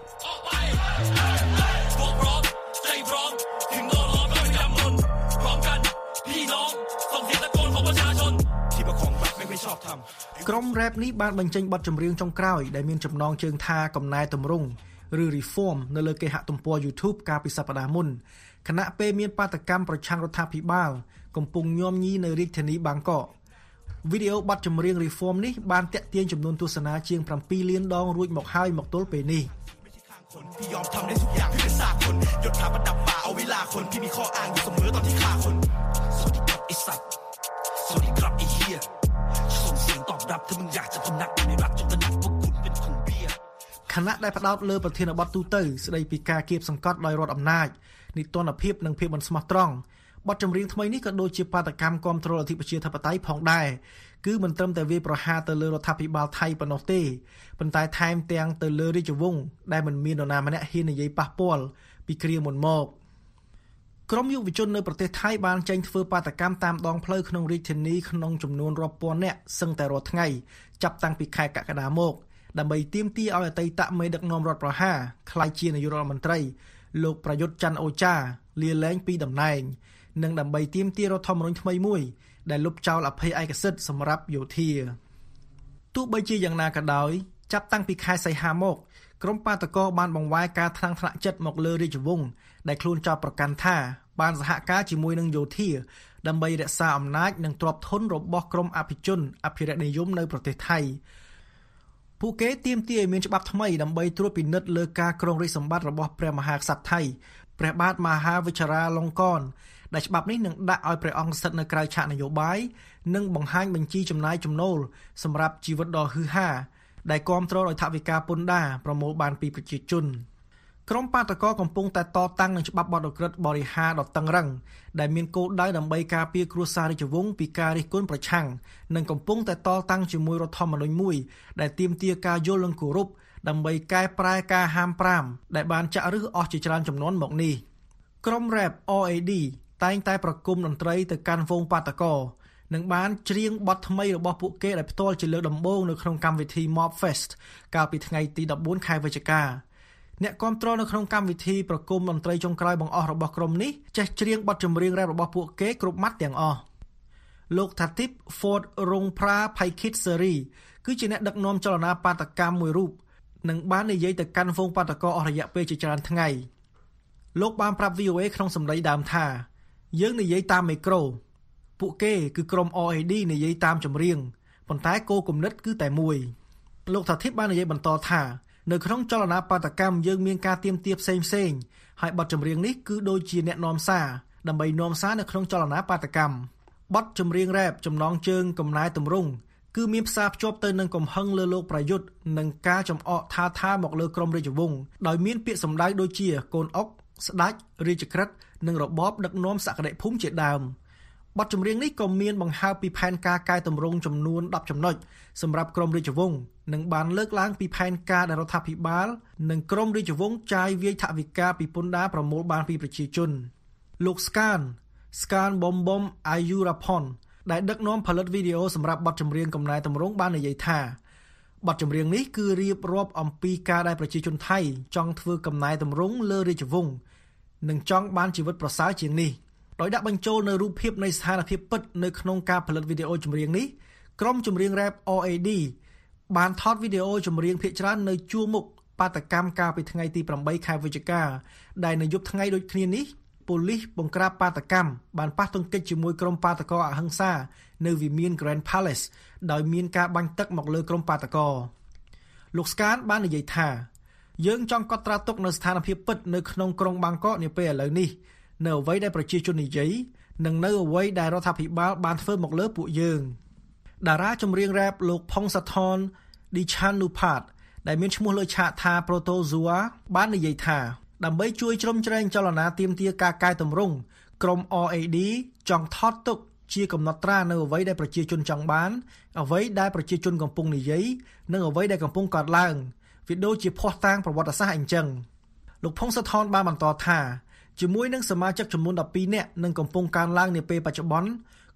ក្រុម rap នេះបានបញ្ចេញបទចម្រៀងចុងក្រោយដែលមានចំណងជើងថាកំណែទម្រង់ឬ reform នៅលើគេហទំព័រ YouTube កាលពីសប្តាហ៍មុនខណៈពេលមានបាតកម្មប្រឆាំងរដ្ឋាភិបាលកំពុងញោមញីនៅរាជធានីបាងកកវីដេអូបទចម្រៀង reform នេះបានទាក់ទាញចំនួនទស្សនាជាងប្រាំពីរលានដងរួចមកហើយមកទល់ពេលនេះพี่ยอมทำได้ทุกอย่างพี่เป็นซากคนยศถาบรรดาป่าเอาเวลาคนพี่มีข้ออ้างอยู่เสมอตอนที่ฆ่าคนสวัสดีครับไอ้สัตว์สวัสดีครับไอ้เหี้ยส่งเสียงตอบรับถ้ามึงอยากจะพนักในรัฐจงตระหนักว่าคุณเป็นคนเบี้ยคณะได้ផ្ដោតលើប្រធានបទទូទៅស្ដីពីការគៀបសង្កត់ដោយរដ្ឋអំណាចនីតិរដ្ឋភាពនិងភាពមិនស្មោះត្រង់បទចម្រៀងថ្មីនេះក៏ដូចជាបាតកម្មគាំទ្រអធិបតេយ្យធិបតេយ្យផងដែរគឺមិនត្រឹមតែវាប្រហារទៅលើរដ្ឋាភិបាលថៃប៉ុណ្ណោះទេប៉ុន្តែថែមទាំងទៅលើរាជវង្សដែលមិនមាននរណាម្នាក់ហ៊ាននិយាយប៉ះពាល់ពីគ្រាមុនមកក្រុមយុវជននៅប្រទេសថៃបានចេញធ្វើបាតកម្មតាមដងផ្លូវក្នុងរាជធានីក្នុងចំនួនរាប់ពាន់នាក់សឹងតែរាល់ថ្ងៃចាប់តាំងពីខែកក្កដាមកដើម្បីទាមទារឲ្យអតីតមេដឹកនាំរដ្ឋប្រហារក្លាយជានាយករដ្ឋមន្ត្រីលោកប្រយុទ្ធច័ន្ទអូចាលាលែងពីតំណែងនិងដើម្បីទាមទាររដ្ឋធម្មនុញ្ញថ្មីមួយដែលលុបចោលអភ័យឯកសិទ្ធិសម្រាប់យោធាទោះបីជាយ៉ាងណាក៏ដោយចាប់តាំងពីខែសីហាមកក្រុមបាតកោបានបង្វែរការថ្នាំងថ្នាក់ចិត្តមកលើរាជវង្សដែលខ្លួនចោទប្រកាន់ថាបានសហការជាមួយនឹងយោធាដើម្បីរក្សាអំណាចនិងទ្រព្យធនរបស់ក្រុមអភិជនអភិរក្សនិយមនៅប្រទេសថៃពួកគេទាមទារឲ្យមានច្បាប់ថ្មីដើម្បីត្រួតពិនិត្យលើការគ្រងរាជ្យសម្បត្តិរបស់ព្រះមហាក្សត្រថៃព្រះបាទមហាវជ្ជរាលង្កនដែលច្បាប់នេះនឹងដាក់ឲ្យព្រះអង្គស្ថិតនៅក្រៅឆាកនយោបាយនិងបង្ហាញបញ្ជីចំណាយចំណូលសម្រាប់ជីវិតដ៏ហ៊ឺហាដែលគ្រប់គ្រងដោយថវិកាពន្ធដារប្រមូលបានពីប្រជាជនក្រុមបាតកោកំពុងតែតតាំងនឹងច្បាប់បទឧក្រិដ្ឋបរិហារដ៏តឹងរ៉ឹងដែលមានគោលដៅដើម្បីការពារគ្រួសាររាជវង្សពីការរិះគន់ប្រឆាំងនិងកំពុងតែតតាំងជាមួយរដ្ឋធម្មនុញ្ញមួយដែលទាមទារការយល់និងគោរពដើម្បីកែប្រែការហាមប្រាមដែលបានចាក់ឫសអស់ជាច្រើនចំនួនមកនេះក្រុម rap អ េ ឌី តែងតែប្រគំតន្ត្រីទៅកាន់វងបាតកោនិងបានច្រៀងបទថ្មីរបស់ពួកគេដែលផ្ទាល់ជាលើកដំបូងនៅក្នុងកម្មវិធី Mob Fest កាលពីថ្ងៃទីដប់បួនខែវិច្ឆិកាអ្នកគាំទ្រនៅក្នុងកម្មវិធីប្រគំតន្ត្រីចុងក្រោយបង្អស់របស់ក្រុមនេះចេះច្រៀងបទចម្រៀងរ៉េបរបស់ពួកគេគ្រប់ម៉ាត់ទាំងអស់លោកថាទីប Ford Rongpra Phaikhit Seri គឺជាអ្នកដឹកនាំចលនាបាតកម្មមួយរូបនិងបាននិយាយទៅកាន់វងបាតកោអស់រយៈពេលជាច្រើនថ្ងៃលោកបានប្រាប់ វី អូ អេ ក្នុងសម្ដីដើមថាយើងនិយាយតាមមីក្រូពួកគេគឺក្រុម អ េ ឌី និយាយតាមចម្រៀងប៉ុន្តែគោលគំនិតគឺតែមួយលោកថាធីបបាននិយាយបន្តថានៅក្នុងចលនាបាតកម្មយើងមានការទាមទារផ្សេងផ្សេងហើយបទចម្រៀងនេះគឺដូចជាអ្នកនាំសារដើម្បីនាំសារនៅក្នុងចលនាបាតកម្មបទចម្រៀងរ៉េបចំណងជើងកំណែទម្រង់គឺមានផ្សារភ្ជាប់ទៅនឹងកំហឹងលើលោកប្រយុទ្ធនិងការចំអកថាថាមកលើក្រុមរាជវង្សដោយមានពាក្យសម្ដីដូចជាកូនអុកស្ដេចរាជក្រឹត្យនិងរបបដឹកនាំសក្តិភូមិជាដើមបទចម្រៀងនេះក៏មានបង្ហើបពីផែនការកែតម្រង់ចំនួនដប់ចំណុចសម្រាប់ក្រុមរាជវង្សនិងបានលើកឡើងពីផែនការដែលរដ្ឋាភិបាលនិងក្រុមរាជវង្សចាយវាយថវិកាពីពន្ធដារប្រមូលបានពីប្រជាជនលោក Scan Scan Bom Bom Ayurapon ដែលដឹកនាំផលិតវីដេអូសម្រាប់បទចម្រៀងកំណែទម្រង់បាននិយាយថាបទចម្រៀងនេះគឺរៀបរាប់អំពីការដែលប្រជាជនថៃចង់ធ្វើកំណែទម្រង់លើរាជវង្សនិងចង់បានជីវិតប្រសើរជាងនេះដោយដាក់បញ្ចូលនៅរូបភាពនៃស្ថានភាពពិតនៅក្នុងការផលិតវីដេអូចម្រៀងនេះក្រុមចម្រៀង rap អ េ ឌី បានថតវីដេអូចម្រៀងភាគច្រើននៅជួរមុខបាតកម្មកាលពីថ្ងៃទីប្រាំបីខែវិច្ឆិកាដែលនៅយប់ថ្ងៃដូចគ្នានេះប៉ូលីសបង្ក្រាបបាតកម្មបានប៉ះទង្គិចជាមួយក្រុមបាតកោអហិង្សានៅវិមាន Grand Palace ដោយមានការបាញ់ទឹកមកលើក្រុមបាតកោលោក Scan បាននិយាយថាយើងចង់កត់ត្រាទុកនៅស្ថានភាពពិតនៅក្នុងក្រុងបាងកកនាពេលឥឡូវនេះនៅអ្វីដែលប្រជាជននិយាយនិងនៅអ្វីដែលរដ្ឋាភិបាលបានធ្វើមកលើពួកយើងតារាចម្រៀងរ៉េបលោកផុងសាថនឌីឆាននូផាតដែលមានឈ្មោះលើឆាកថា Protozoa បាននិយាយថាដើម្បីជួយជ្រោមជ្រែងចលនាទាមទារការកែតម្រង់ក្រុម អ េ ឌី ចង់ថតទុកជាកំណត់ត្រានៅអ្វីដែលប្រជាជនចង់បានអ្វីដែលប្រជាជនកំពុងនិយាយនិងអ្វីដែលកំពុងកើតឡើងវាដូចជាភ័ស្តុតាងប្រវត្តិសាស្ត្រអញ្ចឹងលោកផុងសាថនបានបន្តថាជាមួយនឹងសមាជិកចំនួនដប់ពីរនាក់នឹងកំពុងកើនឡើងនាពេលបច្ចុប្បន្ន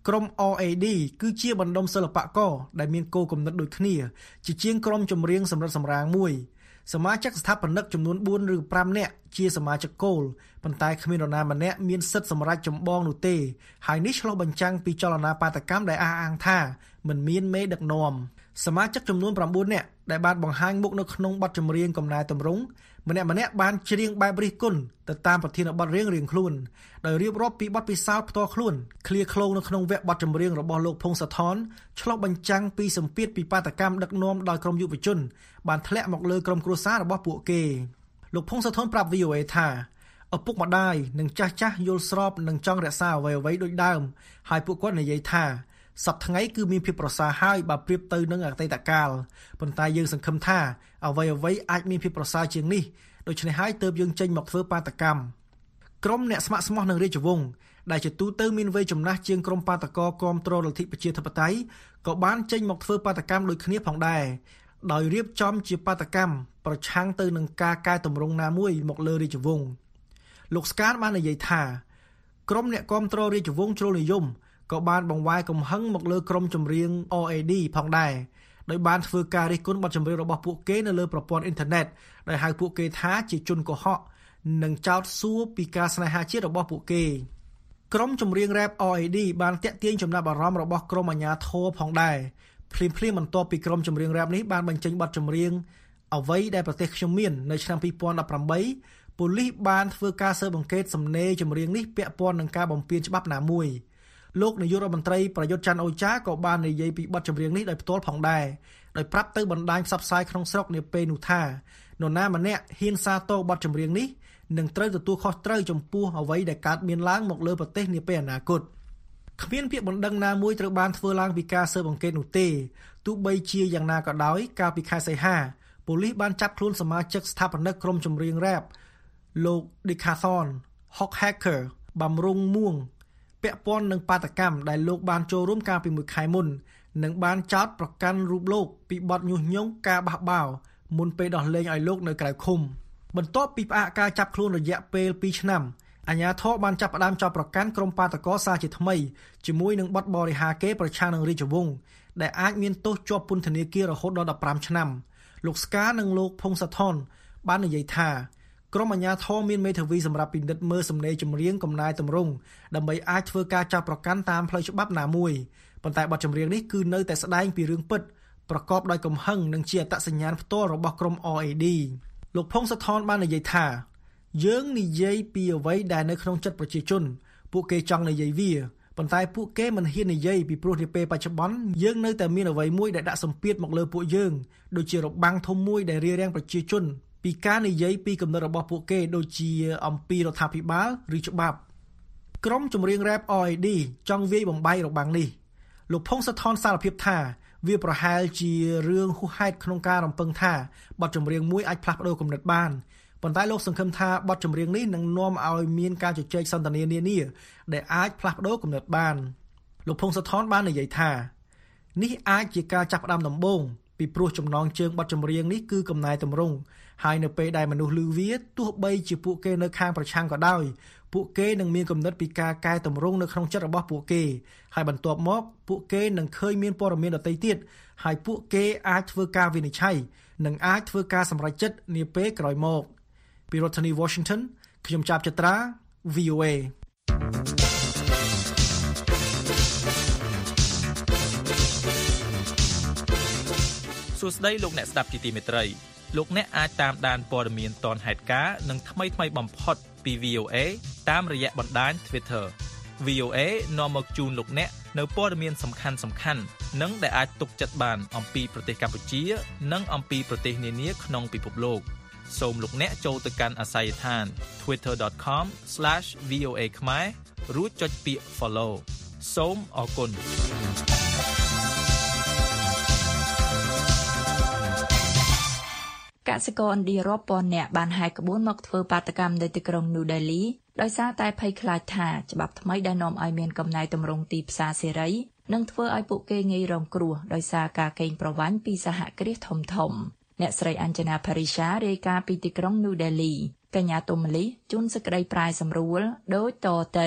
ក្រុម អ អេ ឌី គឺជាបណ្ដុំសិល្បករដែលមានគោលគំនិតដូចគ្នាជាជាងក្រុមចម្រៀងសម្រិតសម្រាំងមួយសមាជិកស្ថាបនិកចំនួនបួនឬប្រាំនាក់ជាសមាជិកគោលប៉ុន្តែគ្មាននរណាម្នាក់មានសិទ្ធិសម្រេចចម្បងនោះទេហើយនេះឆ្លុះបញ្ចាំងពីចលនាបាតកម្មដែលអះអាងថាមិនមានមេដឹកនាំសមាជិកចំនួនប្រាំបួននាក់ដែលបានបង្ហាញមុខនៅក្នុងបទចម្រៀងកំណែតម្រង់ម្នាក់ម្នាក់បានច្រៀងបែបរិះគន់ទៅតាមប្រធានបទរៀងរៀងខ្លួនដោយរៀបរាប់ពីបទពិសោធន៍ផ្ទាល់ខ្លួនឃ្លាឃ្លោងនៅក្នុងវគ្គបទចម្រៀងរបស់លោកភុងសាថនឆ្លុះបញ្ចាំងពីសម្ពាធពីបាតកម្មដឹកនាំដោយក្រុមយុវជនបានធ្លាក់មកលើក្រុមគ្រួសាររបស់ពួកគេលោកភុងសាថនប្រាប់ វី អូ អេ ថាឪពុកម្ដាយនិងចាស់ចាស់យល់ស្របនិងចង់រក្សាអ្វីអ្វីដូចដើមហើយពួកគាត់និយាយថាសប្តាហ៍ថ្ងៃគឺមានភាពប្រសើរហើយបើប្រៀបទៅនឹងអតីតកាលប៉ុន្តែយើងសង្ឃឹមថាអ្វីអ្វីអាចមានភាពប្រសើរជាងនេះដូច្នេះហើយទើបយើងចេញមកធ្វើបាតកម្មក្រុមអ្នកស្ម័គ្រស្មោះនឹងរាជវង្សដែលជាទូទៅមានវ័យចំណាស់ជាងក្រុមបាតកោគាំទ្រលទ្ធិប្រជាធិបតេយ្យក៏បានចេញមកធ្វើបាតកម្មដូចគ្នាផងដែរដោយរៀបចំជាបាតកម្មប្រឆាំងទៅនឹងការកែតម្រង់ណាមួយមកលើរាជវង្សលោកស្កានបាននិយាយថាក្រុមអ្នកគាំទ្ររាជវង្សជ្រុលនិយមក៏បានបង្វែរកំហឹងមកលើក្រុមចម្រៀង អ អេ ឌី ផងដែរដោយបានធ្វើការរិះគន់បទចម្រៀងរបស់ពួកគេនៅលើប្រព័ន្ធអ៊ីនធឺណិតដែលហៅពួកគេថាជាជនកុហកនិងចោទសួរពីការស្នេហាជាតិរបស់ពួកគេក្រុមចម្រៀងរ៉េប អ អេ ឌី បានតាក់ទាញចំណាប់អារម្មណ៍របស់ក្រុមអាជ្ញាធរផងដែរភ្លាមភ្លាមបន្ទាប់ពីក្រុមចម្រៀងរ៉េបនេះបានបញ្ចេញបទចម្រៀងអ្វីដែលប្រទេសខ្ញុំមាននៅឆ្នាំពីរពាន់ដប់ប្រាំបីប៉ូលីសបានធ្វើការស៊ើបអង្កេតសំណេរចម្រៀងនេះពាក់ព័ន្ធនឹងការបំពានច្បាប់ណាមួយលោកនាយករដ្ឋមន្ត្រីប្រយុទ្ធច័ន្ទអូចាក៏បាននិយាយពីបទចម្រៀងនេះដោយផ្ទាល់ផងដែរដោយប្រាប់ទៅបណ្ដាញផ្សព្វផ្សាយក្នុងស្រុកនាពេលនោះថានរណាម្នាក់ហ៊ានសាទរបទចម្រៀងនេះនឹងត្រូវទទួលខុសត្រូវចំពោះអ្វីដែលកើតមានឡើងមកលើប្រទេសនាពេលអនាគតគ្មានពាក្យបណ្ដឹងណាមួយត្រូវបានធ្វើឡើងពីការស៊ើបអង្កេតនោះទេទោះបីជាយ៉ាងណាក៏ដោយកាលពីខែសីហាប៉ូលីសបានចាប់ខ្លួនសមាជិកស្ថាបនិកក្រុមចម្រៀងរ៉េបលោក Decathlon Hawk Hacker បំរុងមួងពាក់ព័ន្ធនឹងបាតកម្មដែលលោកបានចូលរួមកាលពីមួយខែមុននិងបានចោទប្រកាន់រូបលោកពីបទញុះញង់ការបះបោរមុនពេលដោះលែងឲ្យលោកនៅក្រៅឃុំបន្ទាប់ពីផ្អាកការចាប់ខ្លួនរយៈពេលពីរឆ្នាំអាជ្ញាធរបានចាប់ផ្ដើមចោទប្រកាន់ក្រុមបាតកោសារជាថ្មីជាមួយនឹងបទបរិហាកេរប្រឆាំងនឹងរាជវង្សដែលអាចមានទោសជាប់ពន្ធនាគាររហូតដល់ដប់ប្រាំឆ្នាំលោកស្កានិងលោកភុងសាថនបាននិយាយថាក្រុមអាជ្ញាធរមានមេធាវីសម្រាប់ពិនិត្យមើលសំណេរចម្រៀងកំណែតម្រង់ដើម្បីអាចធ្វើការចាប់ប្រកាន់តាមផ្លូវច្បាប់ណាមួយប៉ុន្តែបទចម្រៀងនេះគឺនៅតែស្ដែងពីរឿងពិតប្រកបដោយកំហឹងនិងជាអត្តសញ្ញាណផ្ទាល់របស់ក្រុម អ អេ ឌី លោកភុងសាថនបាននិយាយថាយើងនិយាយពីអ្វីដែលនៅក្នុងចិត្តប្រជាជនពួកគេចង់និយាយវាប៉ុន្តែពួកគេមិនហ៊ាននិយាយពីព្រោះនាពេលបច្ចុប្បន្នយើងនៅតែមានអ្វីមួយដែលដាក់សម្ពាធមកលើពួកយើងដូចជារបាំងធំមួយដែលរារាំងប្រជាជនពីការនិយាយពីគំនិតរបស់ពួកគេដូចជាអំពីរដ្ឋាភិបាលឬច្បាប់ក្រុមចម្រៀងរ៉េប អ អេ ឌី ចង់វាយបំបាយរបាំងនេះលោកភុងសាថនសារភាពថាវាប្រហែលជារឿងហួសហេតុក្នុងការរំពឹងថាបទចម្រៀងមួយអាចផ្លាស់ប្ដូរគំនិតបានប៉ុន្តែលោកសង្ឃឹមថាបទចម្រៀងនេះនឹងនាំឲ្យមានការជជែកសន្ទនានានាដែលអាចផ្លាស់ប្ដូរគំនិតបានលោកភុងសាថនបាននិយាយថានេះអាចជាការចាប់ផ្ដើមដំបូងពីព្រោះចំណងជើងបទចម្រៀងនេះគឺកំណែតម្រង់ហើយនៅពេលដែលមនុស្សឮវាទោះបីជាពួកគេនៅខាងប្រឆាំងក៏ដោយពួកគេនឹងមានគំនិតពីការកែតម្រង់នៅក្នុងចិត្តរបស់ពួកគេហើយបន្ទាប់មកពួកគេនឹងឃើញមានព័ត៌មានដទៃទៀតហើយពួកគេអាចធ្វើការវិនិច្ឆ័យនិងអាចធ្វើការសម្រេចចិត្តនាពេលក្រោយមកពីរដ្ឋធានី Washington ខ្ញុំចាប់ចត្រា វី អូ អេសួស្តីលោកអ្នកស្ដាប់ជាទីមេត្រីលោកអ្នកអាចតាមដានព័ត៌មានទាន់ហេតុការណ៍និងថ្មីថ្មីបំផុតពី វី អូ អេ តាមរយៈបណ្ដាញ Twitter វី អូ អេ នាំមកជូនលោកអ្នកនៅព័ត៌មានសំខាន់សំខាន់និងដែលអាចទុកចិត្តបានអំពីប្រទេសកម្ពុជានិងអំពីប្រទេសនានាក្នុងពិភពលោកសូមលោកអ្នកចូលទៅកាន់អាស័យដ្ឋាន ทวิตเตอร์ ដอท คอม ស្លាช វី អូ អេ ខ្មែររួចចុចពាក្យ Follow សូមអរគុណកសិករឥណ្ឌារាប់ពាន់នាក់បានហែកក្បួនមកធ្វើបាតកម្មនៅទីក្រុង New Delhi ដោយសារតែភ័យខ្លាចថាច្បាប់ថ្មីដែលនាំឲ្យមានកំណែតម្រង់ទីផ្សារសេរីនឹងធ្វើឲ្យពួកគេងាយរងគ្រោះដោយសារការកេងប្រវ័ញ្ចពីសហគ្រាសធំៗអ្នកស្រីអញ្ជនា Parisha រាយការណ៍ពីទីក្រុង New Delhi កញ្ញាទុំមលីជូនសេចក្តីប្រាយសម្រួលដូចតទៅ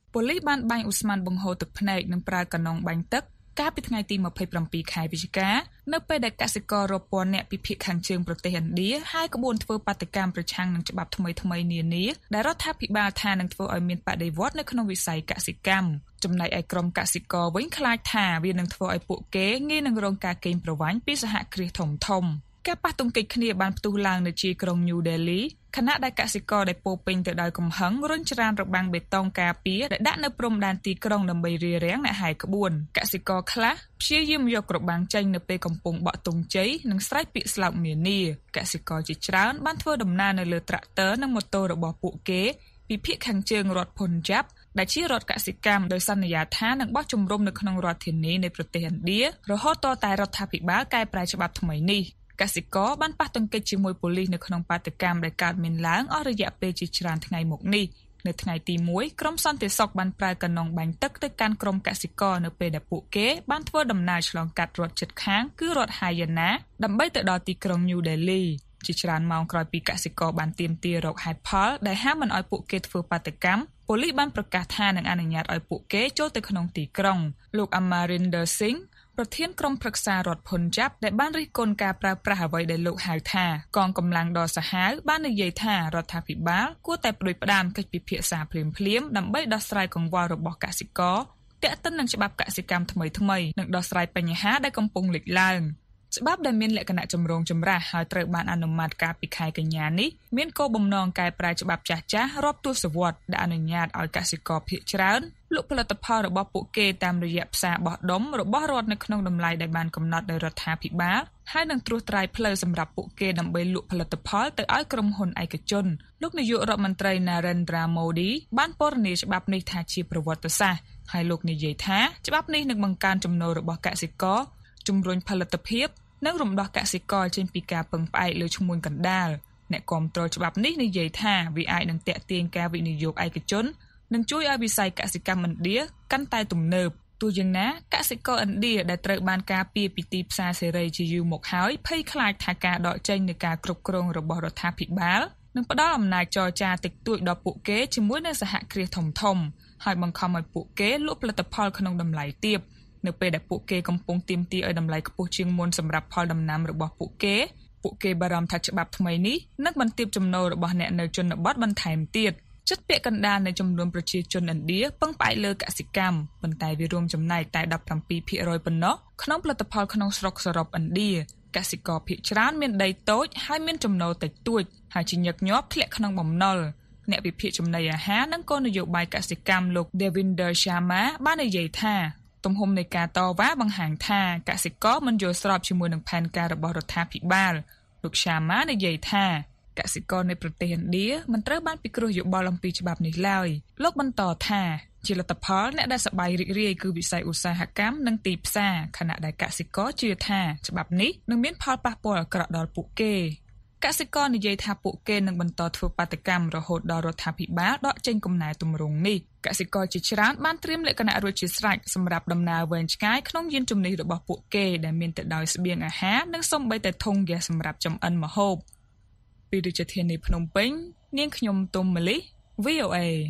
ប៉ូលីសបានបាញ់អ៊ូស្ម៉ានបង្ហូរទឹកភ្នែកនិងប្រើកាណុងបាញ់ទឹកកាលពីថ្ងៃទីម្ភៃប្រាំពីរខែវិច្ឆិកានៅពេលដែលកសិកររាប់ពាន់នាក់ពីភាគខាងជើងប្រទេសឥណ្ឌាហើយក្បួនធ្វើបាតកម្មប្រឆាំងនឹងច្បាប់ថ្មីៗនានាដែលរដ្ឋាភិបាលថានឹងធ្វើឲ្យមានបដិវត្តនៅក្នុងវិស័យកសិកម្មចំណែកឯក្រុមកសិករវិញខ្លាចថាវានឹងធ្វើឲ្យពួកគេងាយនឹងរងការកេងប្រវ័ញ្ចពីសហគ្រាសធំធំការប៉ះទង្គិចគ្នាបានផ្ទុះឡើងនៅជាក្រុង New Delhi ខណៈដែលកសិករដែលពោពេញទៅដោយកំហឹងរុញច្រានរបាំងបេតុងការពារដែលដាក់នៅព្រំដែនទីក្រុងដើម្បីរារាំងអ្នកហែកក្បួនកសិករខ្លះព្យាយាមយករបាំងចេញនៅពេលកំពុងបក់ទង់ជ័យនិងស្រែកពាក្យស្លោកនានាកសិករជាច្រើនបានធ្វើដំណើរនៅលើត្រាក់ទ័រនិងម៉ូតូរបស់ពួកគេពីភាគខាងជើងរដ្ឋផុនយ៉ាប់ដែលជារដ្ឋកសិកម្មដោយសន្យាថានឹងបោះជំរំនៅក្នុងរដ្ឋធានីនៃប្រទេសឥណ្ឌារហូតតតែរដ្ឋាភិបាលកែប្រែច្បាប់ថ្មីនេះកសិករបានប៉ះទង្គិចជាមួយប៉ូលីសនៅក្នុងបាតកម្មដែលកើតមានឡើងអស់រយៈពេលជាច្រើនថ្ងៃមកនេះនៅថ្ងៃទីមួយក្រុមសន្តិសុខបានប្រើកាណុងបាញ់ទឹកទៅកាន់ក្រុមកសិករនៅពេលដែលពួកគេបានធ្វើដំណើរឆ្លងកាត់រដ្ឋជិតខាងគឺរដ្ឋហាយ៉ាណាដើម្បីទៅដល់ទីក្រុង New Delhi ជាច្រើនម៉ោងក្រោយពីកសិករបានទាមទាររកហេតុផលដែលហាមមិនឲ្យពួកគេធ្វើបាតកម្មប៉ូលីសបានប្រកាសថានឹងអនុញ្ញាតឲ្យពួកគេចូលទៅក្នុងទីក្រុងលោក Amarinder Singhប្រធានក្រុមប្រឹក្សារដ្ឋផុនយ៉ាប់ដែលបានរិះគន់ការប្រើប្រាស់អ្វីដែលលោកហៅថាកងកម្លាំងដ៏សាហាវបាននិយាយថារដ្ឋាភិបាលគួរតែប្តូរផ្ដាំកិច្ចពិភាក្សាភ្លាមៗដើម្បីដោះស្រាយកង្វល់របស់កសិករទាក់ទិននឹងច្បាប់កសិកម្មថ្មីៗនិងដោះស្រាយបញ្ហាដែលកំពុងលេចឡើងច្បាប់ដែលមានលក្ខណៈចម្រូងចម្រាសហើយត្រូវបានអនុម័តកាលពីខែកញ្ញានេះមានគោលបំណងកែប្រែច្បាប់ចាស់ៗរាប់ទសវត្សរ៍ដែលអនុញ្ញាតឲ្យកសិករភាគច្រើនលក់ផលិតផលរបស់ពួកគេតាមរយៈផ្សារបោះដុំរបស់រដ្ឋនៅក្នុងតម្លៃដែលបានកំណត់ដោយរដ្ឋាភិបាលហើយនឹងត្រួសត្រាយផ្លូវសម្រាប់ពួកគេដើម្បីលក់ផលិតផលទៅឲ្យក្រុមហ៊ុនឯកជនលោកនាយករដ្ឋមន្ត្រី Narendra Modi បានពណ៌នាច្បាប់នេះថាជាប្រវត្តិសាស្ត្រហើយលោកនិយាយថាច្បាប់នេះនឹងបង្កើនចំណូលរបស់កសិករជំរុញផលិតភាពនិងរំដោះកសិករចេញពីការពឹងផ្អែកលើឈ្មួញកណ្ដាលអ្នកគាំទ្រច្បាប់នេះនិយាយថាវាអាចនឹងទាក់ទាញការវិនិយោគឯកជននិងជួយឲ្យវិស័យកសិកម្មឥណ្ឌាកាន់តែទំនើបទោះយ៉ាងណាកសិករឥណ្ឌាដែលត្រូវបានការពារពីទីផ្សារសេរីជាយូរមកហើយភ័យខ្លាចថាការដកចេញនៃការគ្រប់គ្រងរបស់រដ្ឋាភិបាលនឹងផ្ដល់អំណាចចរចាតិចតួចដល់ពួកគេជាមួយនឹងសហគ្រាសធំធំហើយបង្ខំឲ្យពួកគេលក់ផលិតផលក្នុងតម្លៃទាបនៅពេលដែលពួកគេកំពុងទាមទារឲ្យតម្លៃខ្ពស់ជាងមុនសម្រាប់ផលដំណាំរបស់ពួកគេពួកគេបារម្ភថាច្បាប់ថ្មីនេះនឹងបន្ទាបចំណូលរបស់អ្នកនៅជនបទបន្ថែមទៀតជិតពាក់កណ្ដាលនៃចំនួនប្រជាជនឥណ្ឌាពឹងផ្អែកលើកសិកម្មប៉ុន្តែវារួមចំណែកតែ ដប់ប្រាំពីរភាគរយ ប៉ុណ្ណោះក្នុងផលិតផលក្នុងស្រុកសរុបឥណ្ឌាកសិករភាគច្រើនមានដីតូចហើយមានចំណូលតិចតួចហើយជាញឹកញាប់ធ្លាក់ក្នុងបំណុលអ្នកវិភាគចំណីអាហារនិងគោលនយោបាយកសិកម្មលោក Devinder Sharma បាននិយាយថាទំហំនៃការតវ៉ាបង្ហាញថាកសិករមិនយល់ស្របជាមួយនឹងផែនការរបស់រដ្ឋាភិបាលលោក Sharma និយាយថាកសិករនៅប្រទេសឥណ្ឌាមិនត្រូវបានពិគ្រោះយោបល់អំពីច្បាប់នេះឡើយលោកបន្តថាជាលទ្ធផលអ្នកដែលសប្បាយរីករាយគឺវិស័យឧស្សាហកម្មនិងទីផ្សារខណៈដែលកសិករជឿថាច្បាប់នេះនឹងមានផលប៉ះពាល់អាក្រក់ដល់ពួកគេកសិករនិយាយថាពួកគេនឹងបន្តធ្វើបាតកម្មរហូតដល់រដ្ឋាភិបាលដកចេញគំណែទម្រង់នេះកសិករជាច្រើនបានត្រៀមលក្ខណៈរួចជាស្រេចសម្រាប់ដំណើរវែងឆ្ងាយក្នុងយានជំនិះរបស់ពួកគេដែលមានទៅដោយស្បៀងអាហារនិងសូម្បីតែធុងហ្គាសសម្រាប់ចម្អិនម្ហូបពីរាជធានីភ្នំពេញនាងខ្ញុំទុំម៉ាលី វី អូ អេ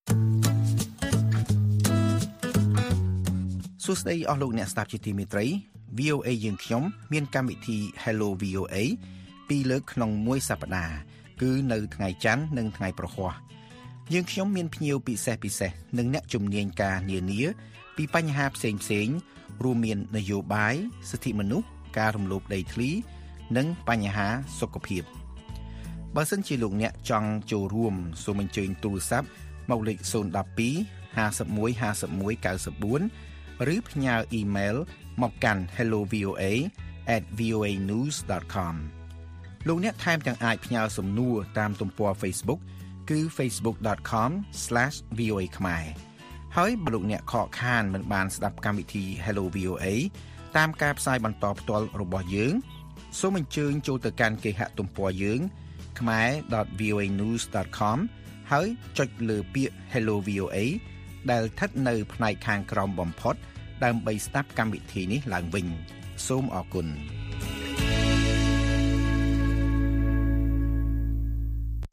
សួស្តីអស់លោកអ្នកស្ដាប់ជាទីមេត្រី វី អូ អេ យើងខ្ញុំមានកម្មវិធី Hello វី អូ អេ ពីរលើកក្នុងមួយសប្តាហ៍គឺនៅថ្ងៃច័ន្ទនិងថ្ងៃប្រហ័សយើងខ្ញុំមានភ្ញៀវពិសេសពិសេសនិងអ្នកជំនាញការនានាពីបញ្ហាផ្សេងផ្សេងរួមមាននយោបាយសិទ្ធិមនុស្សការរំលោភដីធ្លីនិងបញ្ហាសុខភាពបើសិនជាលោកអ្នកចង់ចូលរួមសូមអញ្ជើញទូរស័ព្ទមកលេខศูนย์ một hai ห้าสิบเอ็ด ห้าสิบเอ็ด เก้าสิบสี่ឬផ្ញើអ៊ីមែលមកកាន់ hello v o a at v o a news dot com លោកអ្នកថែមទាំងអាចផ្ញើសំណួរតាមទំព័រ Facebook គឺ facebook dot com slash v o a ខ្មែរហើយបើលោកអ្នកខកខានមិនបានស្ដាប់កម្មវិធី Hello វី អូ អេ តាមការផ្សាយបន្តផ្ទាល់របស់យើងសូមអញ្ជើញចូលទៅកាន់គេហទំព័រយើងខ្មែរ dot v o a news dot com ហើយចុចលើពាក្យ Hello វី អូ អេ ដែលស្ថិតនៅផ្នែកខាងក្រោមបំផុតដើម្បីស្ដាប់កម្មវិធីនេះឡើងវិញសូមអរគុណ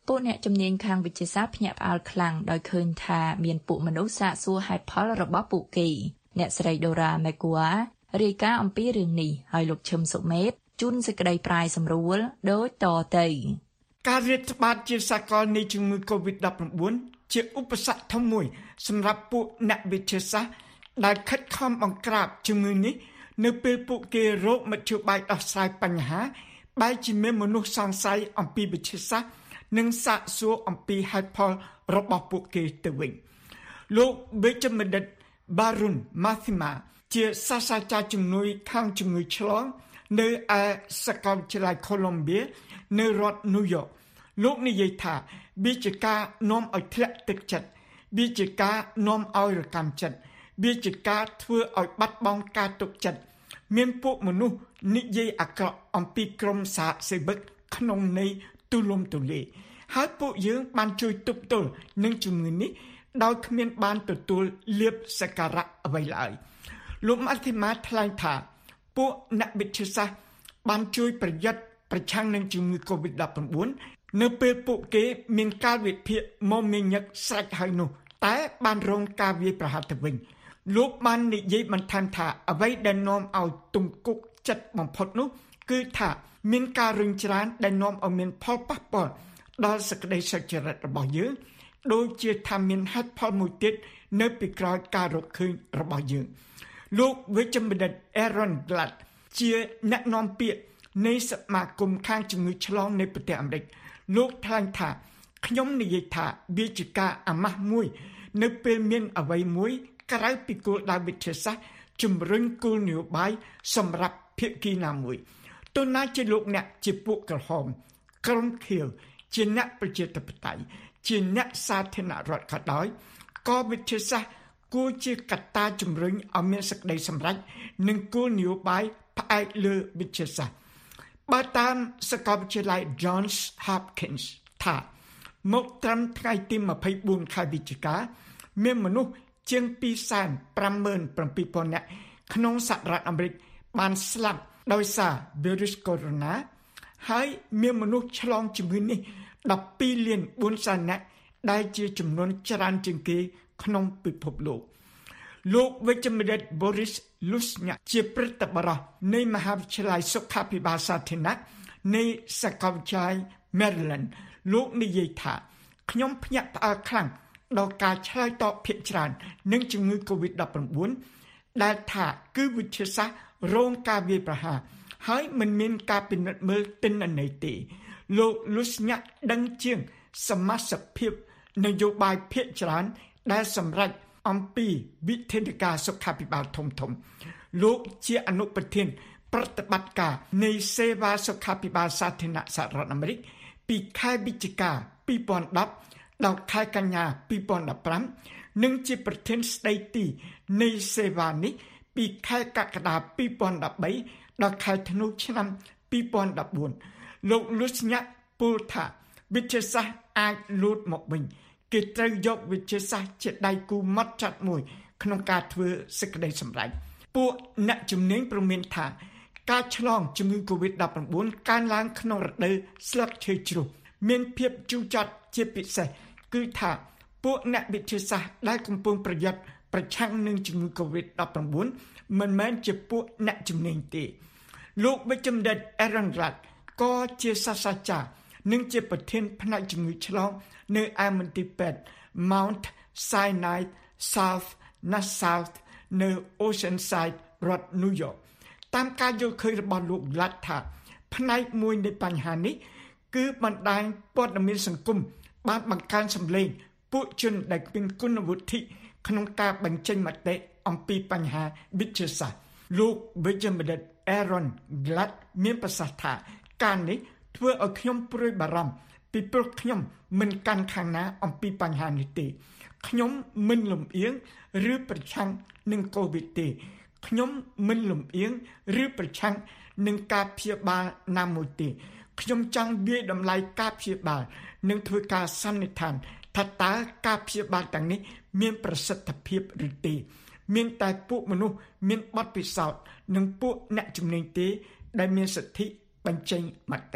ពួកអ្នកជំនាញខាងវិទ្យាសាស្ត្រភ្ញាក់ផ្អើលខ្លាំងដោយឃើញថាមានពួកមនុស្សសាកសួរហេតុផលរបស់ពួកគេអ្នកស្រី Dora Megua រាយការណ៍អំពីរឿងនេះហើយលោកឈឹមសុមេតជូនសេចក្តីប្រាយសម្រួលដូចតទៅការរាតត្បាតជាសកលនៃជំងឺ កូវីដ ដប់ប្រាំបួន ជាឧបសគ្គធំមួយសម្រាប់ពួកអ្នកវិទ្យាសាស្ត្រដែលខិតខំបង្ក្រាបជំងឺនេះនៅពេលពួកគេរកមធ្យោបាយដោះស្រាយបញ្ហាបែរជាមានមនុស្សសង្ស័យអំពីវិទ្យាសាស្ត្រនិងសាកសួរអំពីហេតុផលរបស់ពួកគេទៅវិញលោកវេជ្ជបណ្ឌិត Barun Mathima ជាសាស្ត្រាចារ្យជំនួយខាងជំងឺឆ្លងនៅឯសាកលវិទ្យាល័យ Columbia នៅរដ្ឋ New York លោកនិយាយថាវាជាការនាំឲ្យធ្លាក់ទឹកចិត្តវាជាការនាំឲ្យរកម្មចិត្តវាជាការធ្វើឲ្យបាត់បង់ការទុកចិត្តមានពួកមនុស្សនិយាយអាក្រក់អំពីក្រុមសហសេវកក្នុងន័យទូលំទូលាយហើយពួកយើងបានជួយទប់ទល់នឹងជំងឺនេះដោយគ្មានបានទទួលលាភសក្ការៈអ្វីឡើយលោកម៉ាធីម៉ាថ្លែងថាពួកអ្នកវិទ្យាសាស្ត្របានជួយប្រយុទ្ធប្រឆាំងនឹងជំងឺ កូវីដ ដប់ប្រាំបួន នៅពេលពួកគេមានការវិភាគមកមានញឹកស្រេចហើយនោះតែបានរងការវាយប្រហារទៅវិញលោកបាននិយាយបន្ថែមថាអ្វីដែលនាំឲ្យទង្គុកចិត្តបំផុតនោះគឺថាមានការរឹងច្រើនដែលនាំឲ្យមានផលប៉ះពាល់ដល់សេចក្តីសុចរិតរបស់យើងដូចជាថាមានហេតុផលមួយទៀតនៅពីក្រោយការរកឃើញរបស់យើងលោកវេជ្ជបណ្ឌិត Aaron Glatt ជាអ្នកនាំពាក្យនៃសមាគមខាងជំងឺឆ្លងនៃប្រទេសអាមេរិកលោកថ្លែងថាខ្ញុំនិយាយថាវាជាការអាម៉ាស់មួយនៅពេលមានអ្វីមួយក្រៅពីគោលដៅវិទ្យាសាស្ត្រជំរុញគោលនយោបាយសម្រាប់ភាគីណាមួយទោះណាជាលោកអ្នកជាពួកក្រហមក្រុមខៀវជាអ្នកប្រជាធិបតេយ្យជាអ្នកសាធារណរដ្ឋក៏ដោយក៏វិទ្យាសាស្ត្រគួរជាកត្តាជំរុញឲ្យមានសេចក្តីសម្រេចនិងគោលនយោបាយផ្អែកលើវិទ្យាសាស្ត្របើតាមសាកលវិទ្យាល័យ Johns Hopkins ថាមកត្រឹមថ្ងៃទីម្ភៃបួនខែវិច្ឆិកាមានមនុស្សជាង ពីរសែនប្រាំម៉ឺនប្រាំពីរពាន់ នាក់ក្នុងសហរដ្ឋអាមេរិកបានស្លាប់ដោយសារវីរុសកូវីដ ហើយមានមនុស្សឆ្លងជំងឺនេះដប់ពីរលានបួនសែននាក់ដែលជាចំនួនច្រើនជាងគេក្នុងពិភពលោកលោកវិជ្ជបណ្ឌិត Boris Lusnyak ជាព្រឹទ្ធបរិះនៃមហាវិទ្យាល័យសុខាភិបាលសាធារណៈនៃសាកលវិទ្យាល័យ Maryland លោកនិយាយថាខ្ញុំភ្ញាក់ផ្អើលខ្លាំងដល់ការឆ្លើយតបភាគច្រើននឹងជំងឺ កូវីដ ដប់ប្រាំបួន ដែលថាគឺវិទ្យាសាស្ត្ររងការវាយប្រហារហើយមិនមានការពិនិត្យមើលទិន្នន័យទេលោក Lusnyak ដឹងជាងសមាជិកភាពនយោបាយភាគច្រើនដែលសម្រេចអំពីវិធានការសុខាភិបាលធំៗលោកជាអនុប្រធានប្រតិបត្តិការនៃសេវាសុខាភិបាលសាធារណៈសហរដ្ឋអាមេរិកពីខែវិច្ឆិកាពីរពាន់ដប់ដល់ខែកញ្ញាពីរពាន់ដប់ប្រាំនិងជាប្រធានស្ដីទីនៃសេវានេះពីខែកក្កដាពីរពាន់ដប់បីដល់ខែធ្នូឆ្នាំពីរពាន់ដប់បួនលោក Lusnyak ពោលថាវិទ្យាសាស្ត្រអាចលូតមកវិញគេត្រូវយកវិទ្យាសាស្ត្រជាដៃគូម៉ត់ចត់មួយក្នុងការធ្វើសេចក្តីសម្រេចពួកអ្នកជំនាញព្រមានថាការឆ្លងជំងឺ កូវីដ ដប់ប្រាំបួន កើនឡើងក្នុងរដូវស្លឹកឈើជ្រុះមានភាពជូរចត់ជាពិសេសគឺថាពួកអ្នកវិទ្យាសាស្ត្រដែលកំពុងប្រយុទ្ធប្រឆាំងនឹងជំងឺ កូវីដ ដប់ប្រាំបួន មិនមែនជាពួកអ្នកជំនាញទេលោកវិជ្ជបណ្ឌិត Aaron Glatt ក៏ជាសាស្ត្រាចារ្យនិងជាប្រធានផ្នែកជំងឺឆ្លងនៅឯមន្ទីរពេទ្យ Mount Sinai South North នៅ Oceanside រដ្ឋ New York តាមការយល់ឃើញរបស់លោក Glatt ថាផ្នែកមួយនៃបញ្ហានេះគឺបណ្ដាញព័ត៌មានសង្គមបានបង្កើនសម្លេងពួកជនដែលគ្មានគុណវុឌ្ឍិក្នុងការបញ្ចេញមតិអំពីបញ្ហាវិទ្យាសាស្ត្រលោកវិជ្ជបណ្ឌិត Aaron Glatt មានប្រសាសន៍ថាការនេះធ្វើឲ្យខ្ញុំព្រួយបារម្ភពីព្រោះខ្ញុំមិនកាន់ខាងណាអំពីបញ្ហានេះទេខ្ញុំមិនលំអៀងឬប្រឆាំងនឹងកូវីដទេខ្ញុំមិនលំអៀងឬប្រឆាំងនឹងការព្យាបាលណាមួយទេខ្ញុំចង់វាយតម្លៃការព្យាបាលនិងធ្វើការសន្និដ្ឋានថាតើការព្យាបាលទាំងនេះមានប្រសិទ្ធភាពឬទេមានតែពួកមនុស្សមានបទពិសោធន៍និងពួកអ្នកជំនាញទេដែលមានសិទ្ធិបញ្ចេញមតិ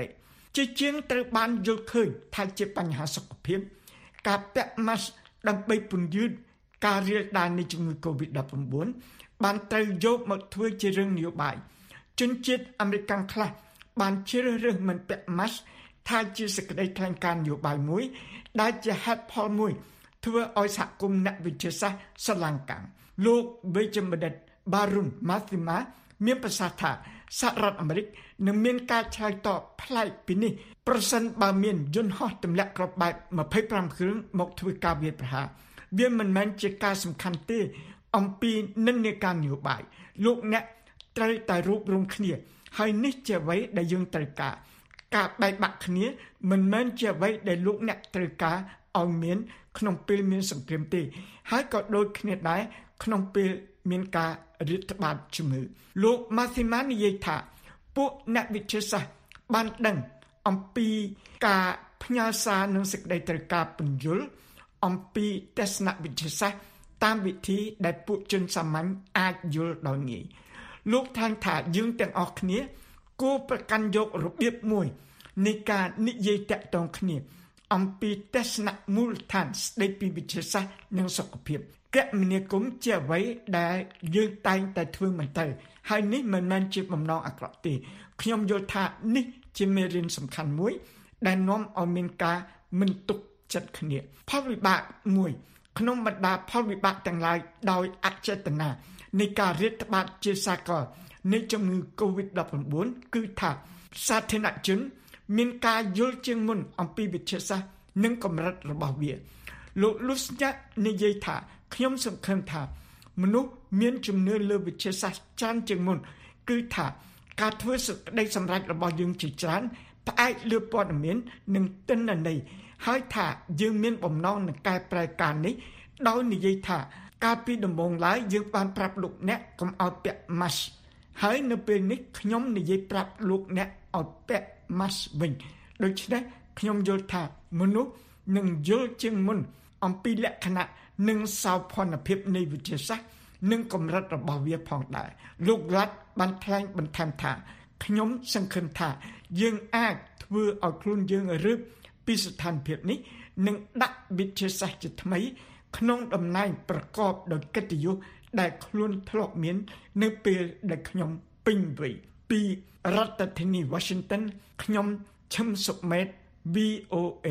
ជាជាងត្រូវបានយល់ឃើញថាជាបញ្ហាសុខភាពការពាក់ mask ដើម្បីពន្យឺតការរាលដាលនៃជំងឺ កូវីដ ដប់ប្រាំបួន បានត្រូវយកមកធ្វើជារឿងនយោបាយជនជាតិអាមេរិកខ្លះបានជ្រើសរើសមិនពាក់ mask ថាជាសេចក្តីថ្លែងការណ៍នយោបាយមួយដែលជាហេតុផលមួយធ្វើឲ្យសហគមន៍អ្នកវិទ្យាសាស្ត្រស្រឡាំងកាំងលោកវិជ្ជបណ្ឌិត Barun Mathima មានប្រសាសន៍ថាសហរដ្ឋអាមេរិកនឹងមានការឆ្លើយតបប្លែកពីនេះប្រសិនបើមានយន្តហោះទម្លាក់គ្រាប់បែបម្ភៃប្រាំគ្រឿងមកធ្វើការវាយប្រហារវាមិនមែនជាការសំខាន់ទេអំពីនិន្នាការនយោបាយលោកអ្នកត្រូវតែរួបរวมគ្នាហើយនេះជាអ្វីដែលយើងត្រូវការការបែកបាក់គ្នាមិនមែនជាអ្វីដែលលោកអ្នកត្រូវការឲ្យមានក្នុងពេលមានសង្គ្រាមទេហើយក៏ដូចគ្នាដែរក្នុងពេលមានការរាតត្បាតជំងឺលោក Mathima និយាយថាពួកអ្នកវិទ្យាសាស្ត្របានដឹងអំពីការផ្ញើសារនិងសេចក្តីត្រូវការពន្យល់អំពីទស្សនវិទ្យាសាស្ត្រតាមវិធីដែលពួកជនសាមញ្ញអាចយល់ដោយងាយលោកថាងថាយើងទាំងអស់គ្នាគួរប្រកាន់យករបៀបមួយនៃការនិយាយតាក់ទងគ្នាអំពីទស្សនៈមូលដ្ឋានស្ដីពីវិទ្យាសាស្ត្រនិងសុខភាពគមនាគមន៍ជាអ្វីដែលយើងតែងតែធ្វើមិនទៅហើយនេះមិនមែនជាបំណងអាក្រក់ទេខ្ញុំយល់ថានេះជាមេរៀនសំខាន់មួយដែលនាំឲ្យមានការមិនទុកចិត្តគ្នាផលវិបាកមួយក្នុងបរ្យាផលវិបាកទាំងឡាយដោយអចេតនានៃការរាតត្បាតជាសាកលនៃជំងឺ កូវីដ ដប់ប្រាំបួន គឺថាសាធារណជនមានការយល់ជាងមុនអំពីវិទ្យាសាស្ត្រនិងកម្រិតរបស់វាលោក Lusnyak និយាយថាខ្ញុំសង្ឃឹមថាមនុស្សមានជំនឿលើវិទ្យាសាស្ត្រច្រើនជាងមុនគឺថាការធ្វើសេចក្តីសម្រេចរបស់យើងជាច្រើនផ្អែកលើព័ត៌មាននិងទិន្នន័យហើយថាយើងមានបំណងនឹងកែប្រែការនេះដោយនិយាយថាកាលពីដំបូងឡើយយើងបានប្រាប់លោកអ្នកកុំឲ្យពាក់ mask ហើយនៅពេលនេះខ្ញុំនិយាយប្រាប់លោកអ្នកឲ្យពាក់ mask វិញដូច្នេះខ្ញុំយល់ថាមនុស្សនឹងយល់ជាងមុនអំពីលក្ខណៈនិងសោភ័ណភាពនៃវិទ្យាសាស្ត្រនិងកម្រិតរបស់វាផងដែរលោករ៉ាត់បានថ្លែងបន្ថែមថាខ្ញុំសង្ឃឹមថាយើងអាចធ្វើឲ្យខ្លួនយើងរើបពីស្ថានភាពនេះនិងដាក់វិទ្យាសាស្ត្រជាថ្មីក្នុងតំណែងប្រកបដោយកិត្តិយសដែលខ្លួនធ្លាប់មាននៅពេលដែលខ្ញុំពេញវ័យពីរដ្ឋធានី Washington ខ្ញុំឈឹមសុមេត វី អូ เอ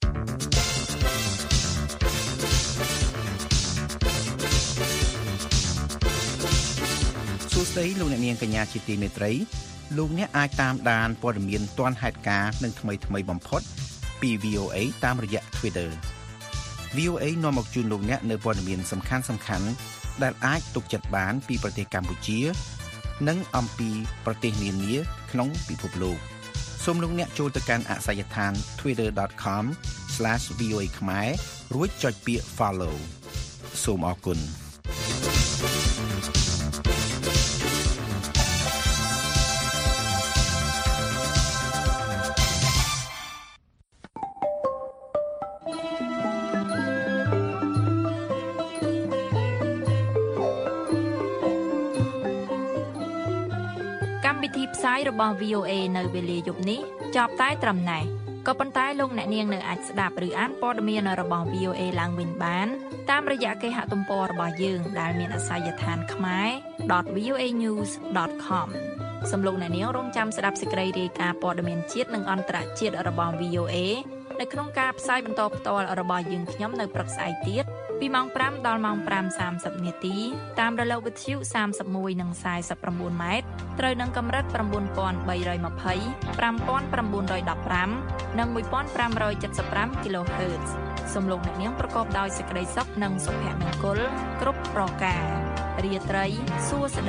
សួស្តីលោកអ្នកនាងកញ្ញាជាទីមេត្រីលោកអ្នកអាចតាមដានព័ត៌មានទាន់ហេតុការណ៍និងថ្មីថ្មីបំផុតពី វី អូ เอ តាមរយៈ Twitter វី អូ เอ នាំមកជូនលោកអ្នកនៅព័ត៌មានសំខាន់សំខាន់ដែលអាចទុកចិត្តបានពីប្រទេសកម្ពុជានិងអំពីប្រទេសនានាក្នុងពិភពលោកសូមលោកអ្នកចូលទៅកាន់អាសយដ្ឋាន twitter dot com slash v o a ខ្មែររួចចុចពាក្យ follow សូមអរគុណផ្សាយរបស់ វី អូ เอ នៅវេលាយប់នេះចប់តែត្រឹមណេះក៏ប៉ុន្តែលោកអ្នកនាងនៅអាចស្ដាប់ឬអានព័ត៌មានរបស់ វី អូ เอ ឡើងវិញបានតាមរយៈគេហទំព័ររបស់យើងដែលមានអាសយដ្ឋាន ខ្មែរ dot v o a news dot com សូមលោកអ្នកនាងរងចាំស្ដាប់សេចក្តីរាយការណ៍ព័ត៌មានជាតិនិងអន្តរជាតិរបស់ វី អូ เอ នៅក្នុងការផ្សាយបន្តផ្ទាល់របស់យើងខ្ញុំនៅព្រឹកស្អែកទៀតពីម៉ោងប្រាំដល់ម៉ោងប្រាំសាមសិបនាទីតាមរលកវិទ្យុសាមសិបមួយនិងសាយសិបប្រាំបួនម៉ែត្រត្រូវនឹងកម្រិត៩បី២០ ៥៩១៥ និងមួយពាន់ប្រាំរយเจ็ดสิบห้า kHz សូមលោកអ្នកនាងប្រកបដោយសេចក្តីសុខនិងសុភមង្គលគ្រប់ប្រការរាត្រីសួស្តី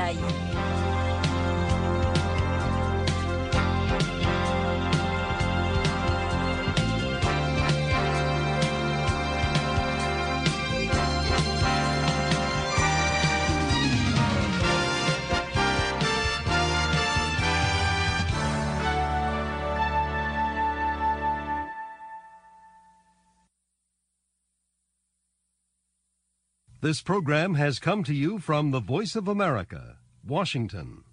This program has come to you from the Voice of America, Washington.